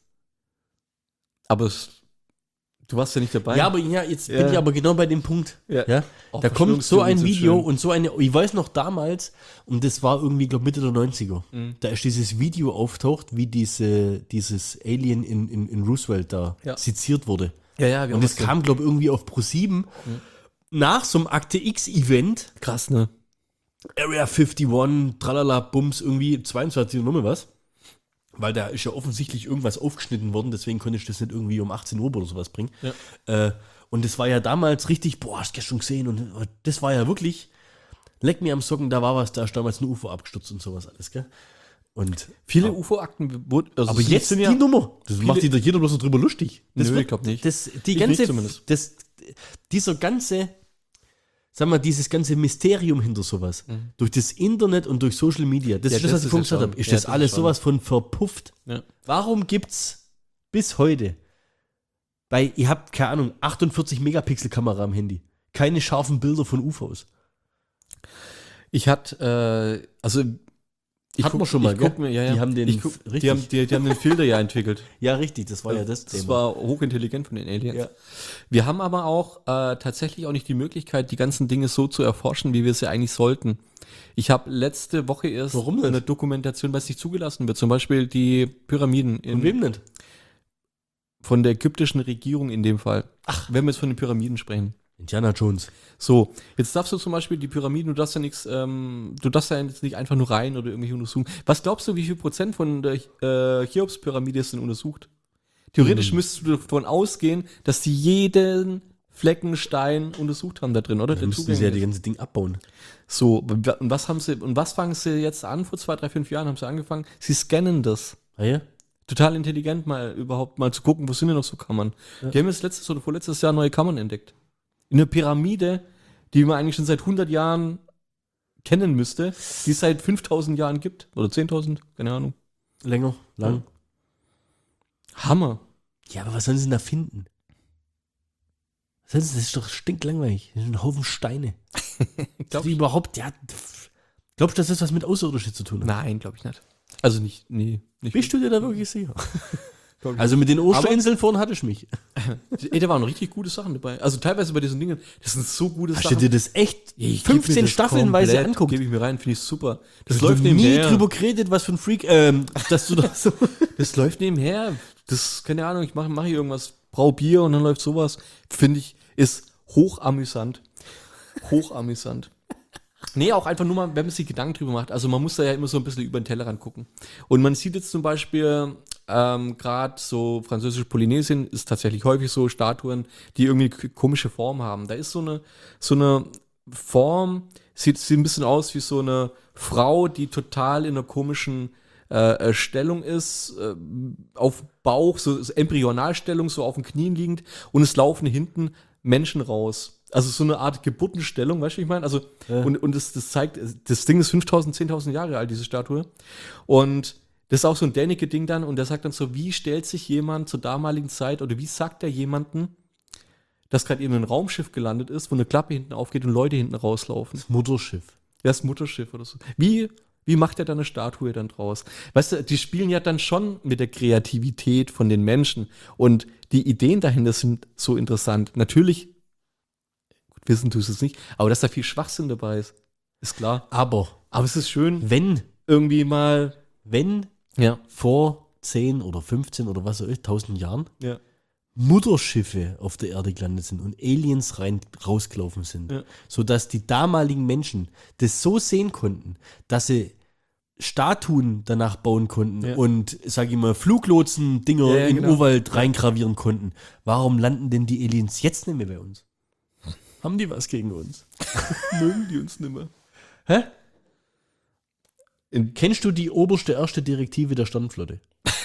Aber es, du warst ja nicht dabei. Ja, aber ja, jetzt Ja. bin ich aber genau bei dem Punkt. Ja. Ja? Oh, Da kommt so ein Verschwörungstheorien sind Video schön. und so eine, ich weiß noch damals, und das war irgendwie, glaube Mitte der neunziger, Mhm. da ist dieses Video auftaucht, wie diese, dieses Alien in, in, in Roosevelt da Ja. seziert wurde. Ja, ja, wir Und haben das was kam, glaube ich, irgendwie auf Pro sieben nach so einem Akte X-Event, krass, ne? Area einundfünfzig, tralala, Bums, irgendwie zweiundzwanzig Uhr Nummer was. Weil da ist ja offensichtlich irgendwas aufgeschnitten worden, deswegen konnte ich das nicht irgendwie um achtzehn Uhr oder sowas bringen. Ja. Äh, und das war ja damals richtig, boah, hast du schon gesehen? Und das war ja wirklich, leck mir am Socken, da war was, da ist damals ein U F O abgestürzt und sowas alles, gell? Und Viele U F O-Akten wurden. Also aber es jetzt sind die ja, Nummer, das viele- macht sich doch jeder bloß noch drüber lustig. Das Nö, wird- ich glaub nicht. Das, die Ich ganze, nicht zumindest. das, dieser ganze, sag mal, dieses ganze Mysterium hinter sowas, durch das Internet und durch Social Media, das Ja, ist das, das was ich ist vorhin ja gesagt schon- habe, ist ja, das das alles ist schon- sowas von verpufft. Ja. Warum gibt's bis heute bei, ihr habt, keine Ahnung, achtundvierzig Megapixel Kamera am Handy, keine scharfen Bilder von U F Os? Ich hatte, äh, also ich Hatten wir schon mal, ich guck gell? mir, ja, ja. Die haben den ich guck, richtig- die, haben, die, die haben den Filter ja entwickelt. Ja, richtig, das war ja das Das Thema. war hochintelligent von den Aliens. Ja. Wir haben aber auch äh, tatsächlich auch nicht die Möglichkeit, die ganzen Dinge so zu erforschen, wie wir sie eigentlich sollten. Ich habe letzte Woche erst Warum nicht? eine Dokumentation, was nicht zugelassen wird. Zum Beispiel die Pyramiden in, Von wem nicht? von der ägyptischen Regierung in dem Fall. Ach, wenn wir jetzt von den Pyramiden sprechen. Indiana Jones. So, jetzt darfst du zum Beispiel die Pyramiden, du darfst ja nichts, ähm, du darfst ja jetzt nicht einfach nur rein oder irgendwie untersuchen. Was glaubst du, wie viel Prozent von der äh, Cheops-Pyramide ist denn untersucht? Theoretisch Hm. müsstest du davon ausgehen, dass die jeden Flecken Stein untersucht haben da drin, oder? Da Der müssten sie ja zugänglich die ist. ganze Ding abbauen. So, und was haben sie, und was fangen sie jetzt an? Vor zwei, drei, fünf Jahren haben sie angefangen. Sie scannen das. Ah ja? Total intelligent, mal überhaupt mal zu gucken, wo sind denn noch so Kammern. Ja. Die haben jetzt letztes oder vorletztes Jahr neue Kammern entdeckt. In der Pyramide, die man eigentlich schon seit hundert Jahren kennen müsste, die es seit fünftausend Jahren gibt. Oder zehntausend, keine Ahnung. Länger, lang. Hammer. Ja, aber was sollen sie denn da finden? Das ist, das ist doch stinklangweilig. Das sind ein Haufen Steine. Glaub die ich- überhaupt, ja. pff. Glaubst du, dass das was mit Außerirdischen zu tun hat? Nein, glaube ich nicht. Also nicht, nee. Nicht Bist du dir da wirklich sicher? glaub ich Also mit den Aber- Osterinseln vorhin hatte ich mich. nicht. Ey, da waren richtig gute Sachen dabei. Also teilweise bei diesen Dingen, das sind so gute Hast du Sachen. dir das echt Ich geb mir fünfzehn das Staffelnweise komplett, anguckt? Gebe ich mir rein, finde ich super. Das Das läuft läuft nie nebenher. drüber geredet, was für ein Freak, ähm, dass du da so. Das läuft nebenher. Das, keine Ahnung, ich mache mach hier irgendwas, brau Bier und dann läuft sowas. Finde ich, ist hochamüsant. Hochamüsant. Nee, auch einfach nur mal, wenn man sich Gedanken drüber macht. Also man muss da ja immer so ein bisschen über den Tellerrand gucken. Und man sieht jetzt zum Beispiel, ähm, gerade so französische Polynesien ist tatsächlich häufig so Statuen, die irgendwie k- komische Form haben. Da ist so eine, so eine Form, sieht, sieht ein bisschen aus wie so eine Frau, die total in einer komischen äh, äh, Stellung ist, äh, auf Bauch, so, so Embryonalstellung, so auf den Knien liegend und es laufen hinten Menschen raus. Also so eine Art Geburtenstellung, weißt du, wie ich meine? Also, und, und das, das zeigt, das Ding ist fünftausend, zehntausend Jahre alt, diese Statue. Und das ist auch so ein Dänicke-Ding dann, und der sagt dann so, wie stellt sich jemand zur damaligen Zeit, oder wie sagt er jemanden, dass gerade eben ein Raumschiff gelandet ist, wo eine Klappe hinten aufgeht und Leute hinten rauslaufen? Mutterschiff. Das Mutterschiff oder so. Wie, wie macht er da eine Statue dann draus? Weißt du, die spielen ja dann schon mit der Kreativität von den Menschen. Und die Ideen dahinter sind so interessant. Natürlich, gut, wissen tust du es nicht, aber dass da viel Schwachsinn dabei ist, ist klar. Aber Aber es ist schön, wenn, irgendwie mal, wenn ja, vor zehn oder fünfzehn oder was auch immer, tausend Jahren ja, Mutterschiffe auf der Erde gelandet sind und Aliens rein, rausgelaufen sind, Ja. sodass die damaligen Menschen das so sehen konnten, dass sie Statuen danach bauen konnten Ja. und, sag ich mal, Fluglotsen-Dinger Ja, ja, in genau. den Urwald reingravieren konnten. Warum landen denn die Aliens jetzt nicht mehr bei uns? Haben die was gegen uns? mögen die uns nimmer. Hä? In- Kennst du die oberste erste Direktive der Sternflotte?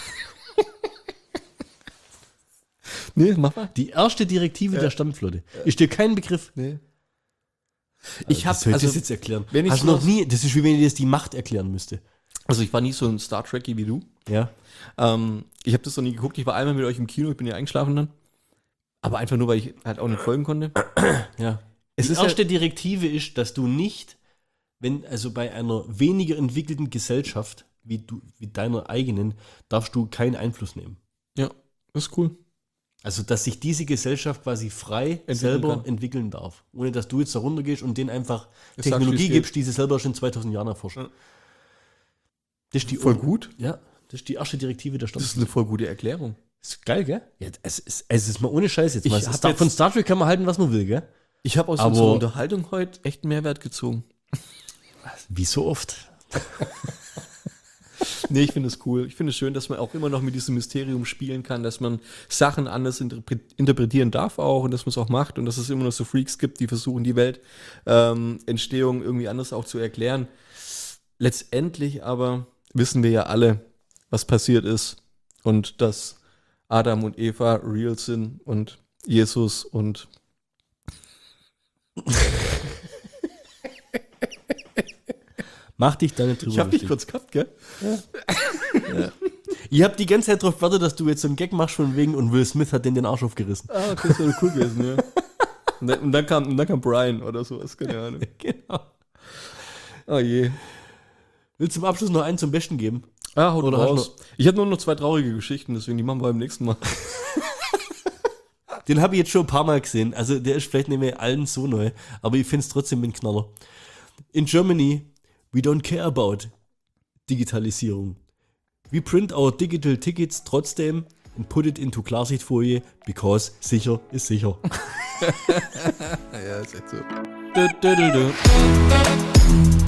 Nee, mach mal. Die erste Direktive der Sternflotte. Ist dir kein Begriff? Nee. Ich Das habe soll ich also, das jetzt erklären. wenn ich Hast du noch sowas- nie, das ist wie wenn ich das die Macht erklären müsste. also ich war nie so ein Star Trekkie wie du. Ja. Ähm, ich habe das noch nie geguckt. Ich war einmal mit euch im Kino, ich bin ja eingeschlafen dann. Aber einfach nur, weil ich halt auch nicht folgen konnte. Ja. Es die ist erste Direktive ist, dass du nicht, wenn, also bei einer weniger entwickelten Gesellschaft, wie du, wie deiner eigenen, darfst du keinen Einfluss nehmen. Ja, das ist cool. Also, dass sich diese Gesellschaft quasi frei Entwickeln selber kann. entwickeln darf. Ohne dass du jetzt da runtergehst und denen einfach Es Technologie sagt, wie es gibst, die sie selber schon zweitausend Jahren erforscht. Ja. Das ist die Voll gut. Ja, das ist die erste Direktive der Das Stadt. ist eine voll gute Erklärung. Ist geil, gell? Ja, es ist, es ist mal ohne Scheiß jetzt Ich mal. hab Star, jetzt- von Star Trek kann man halten, was man will, gell? Ich habe aus Aber- unserer Unterhaltung heute echt einen Mehrwert gezogen. Wie so oft. Nee, ich finde es cool. Ich finde es schön, dass man auch immer noch mit diesem Mysterium spielen kann, dass man Sachen anders interpre- interpretieren darf auch und dass man es auch macht und dass es immer noch so Freaks gibt, die versuchen, die Welt ähm, Entstehung irgendwie anders auch zu erklären. Letztendlich aber wissen wir ja alle, was passiert ist und dass Adam und Eva real sind und Jesus und Mach dich da nicht drüber ich habe dich lustig. kurz gehabt, gell? Ich hab die ganze Zeit darauf gewartet, dass du jetzt so einen Gag machst von wegen und Will Smith hat den den Arsch aufgerissen. Ah, okay, das wäre cool gewesen, ja. Und dann, und dann, kam, und dann kam Brian oder sowas, keine Ahnung. Genau. Oh je. Willst du zum Abschluss noch einen zum Besten geben? Ah, haut Oder hast raus. Ich habe nur noch zwei traurige Geschichten, deswegen die machen wir beim nächsten Mal. Den habe ich jetzt schon ein paar Mal gesehen. Also der ist vielleicht nicht mehr allen so neu, aber ich finde es trotzdem ein Knaller. In Germany, we don't care about Digitalisierung. We print our digital tickets trotzdem and put it into Klarsichtfolie, because sicher ist sicher. Ja, ist echt so. Du, du, du, du.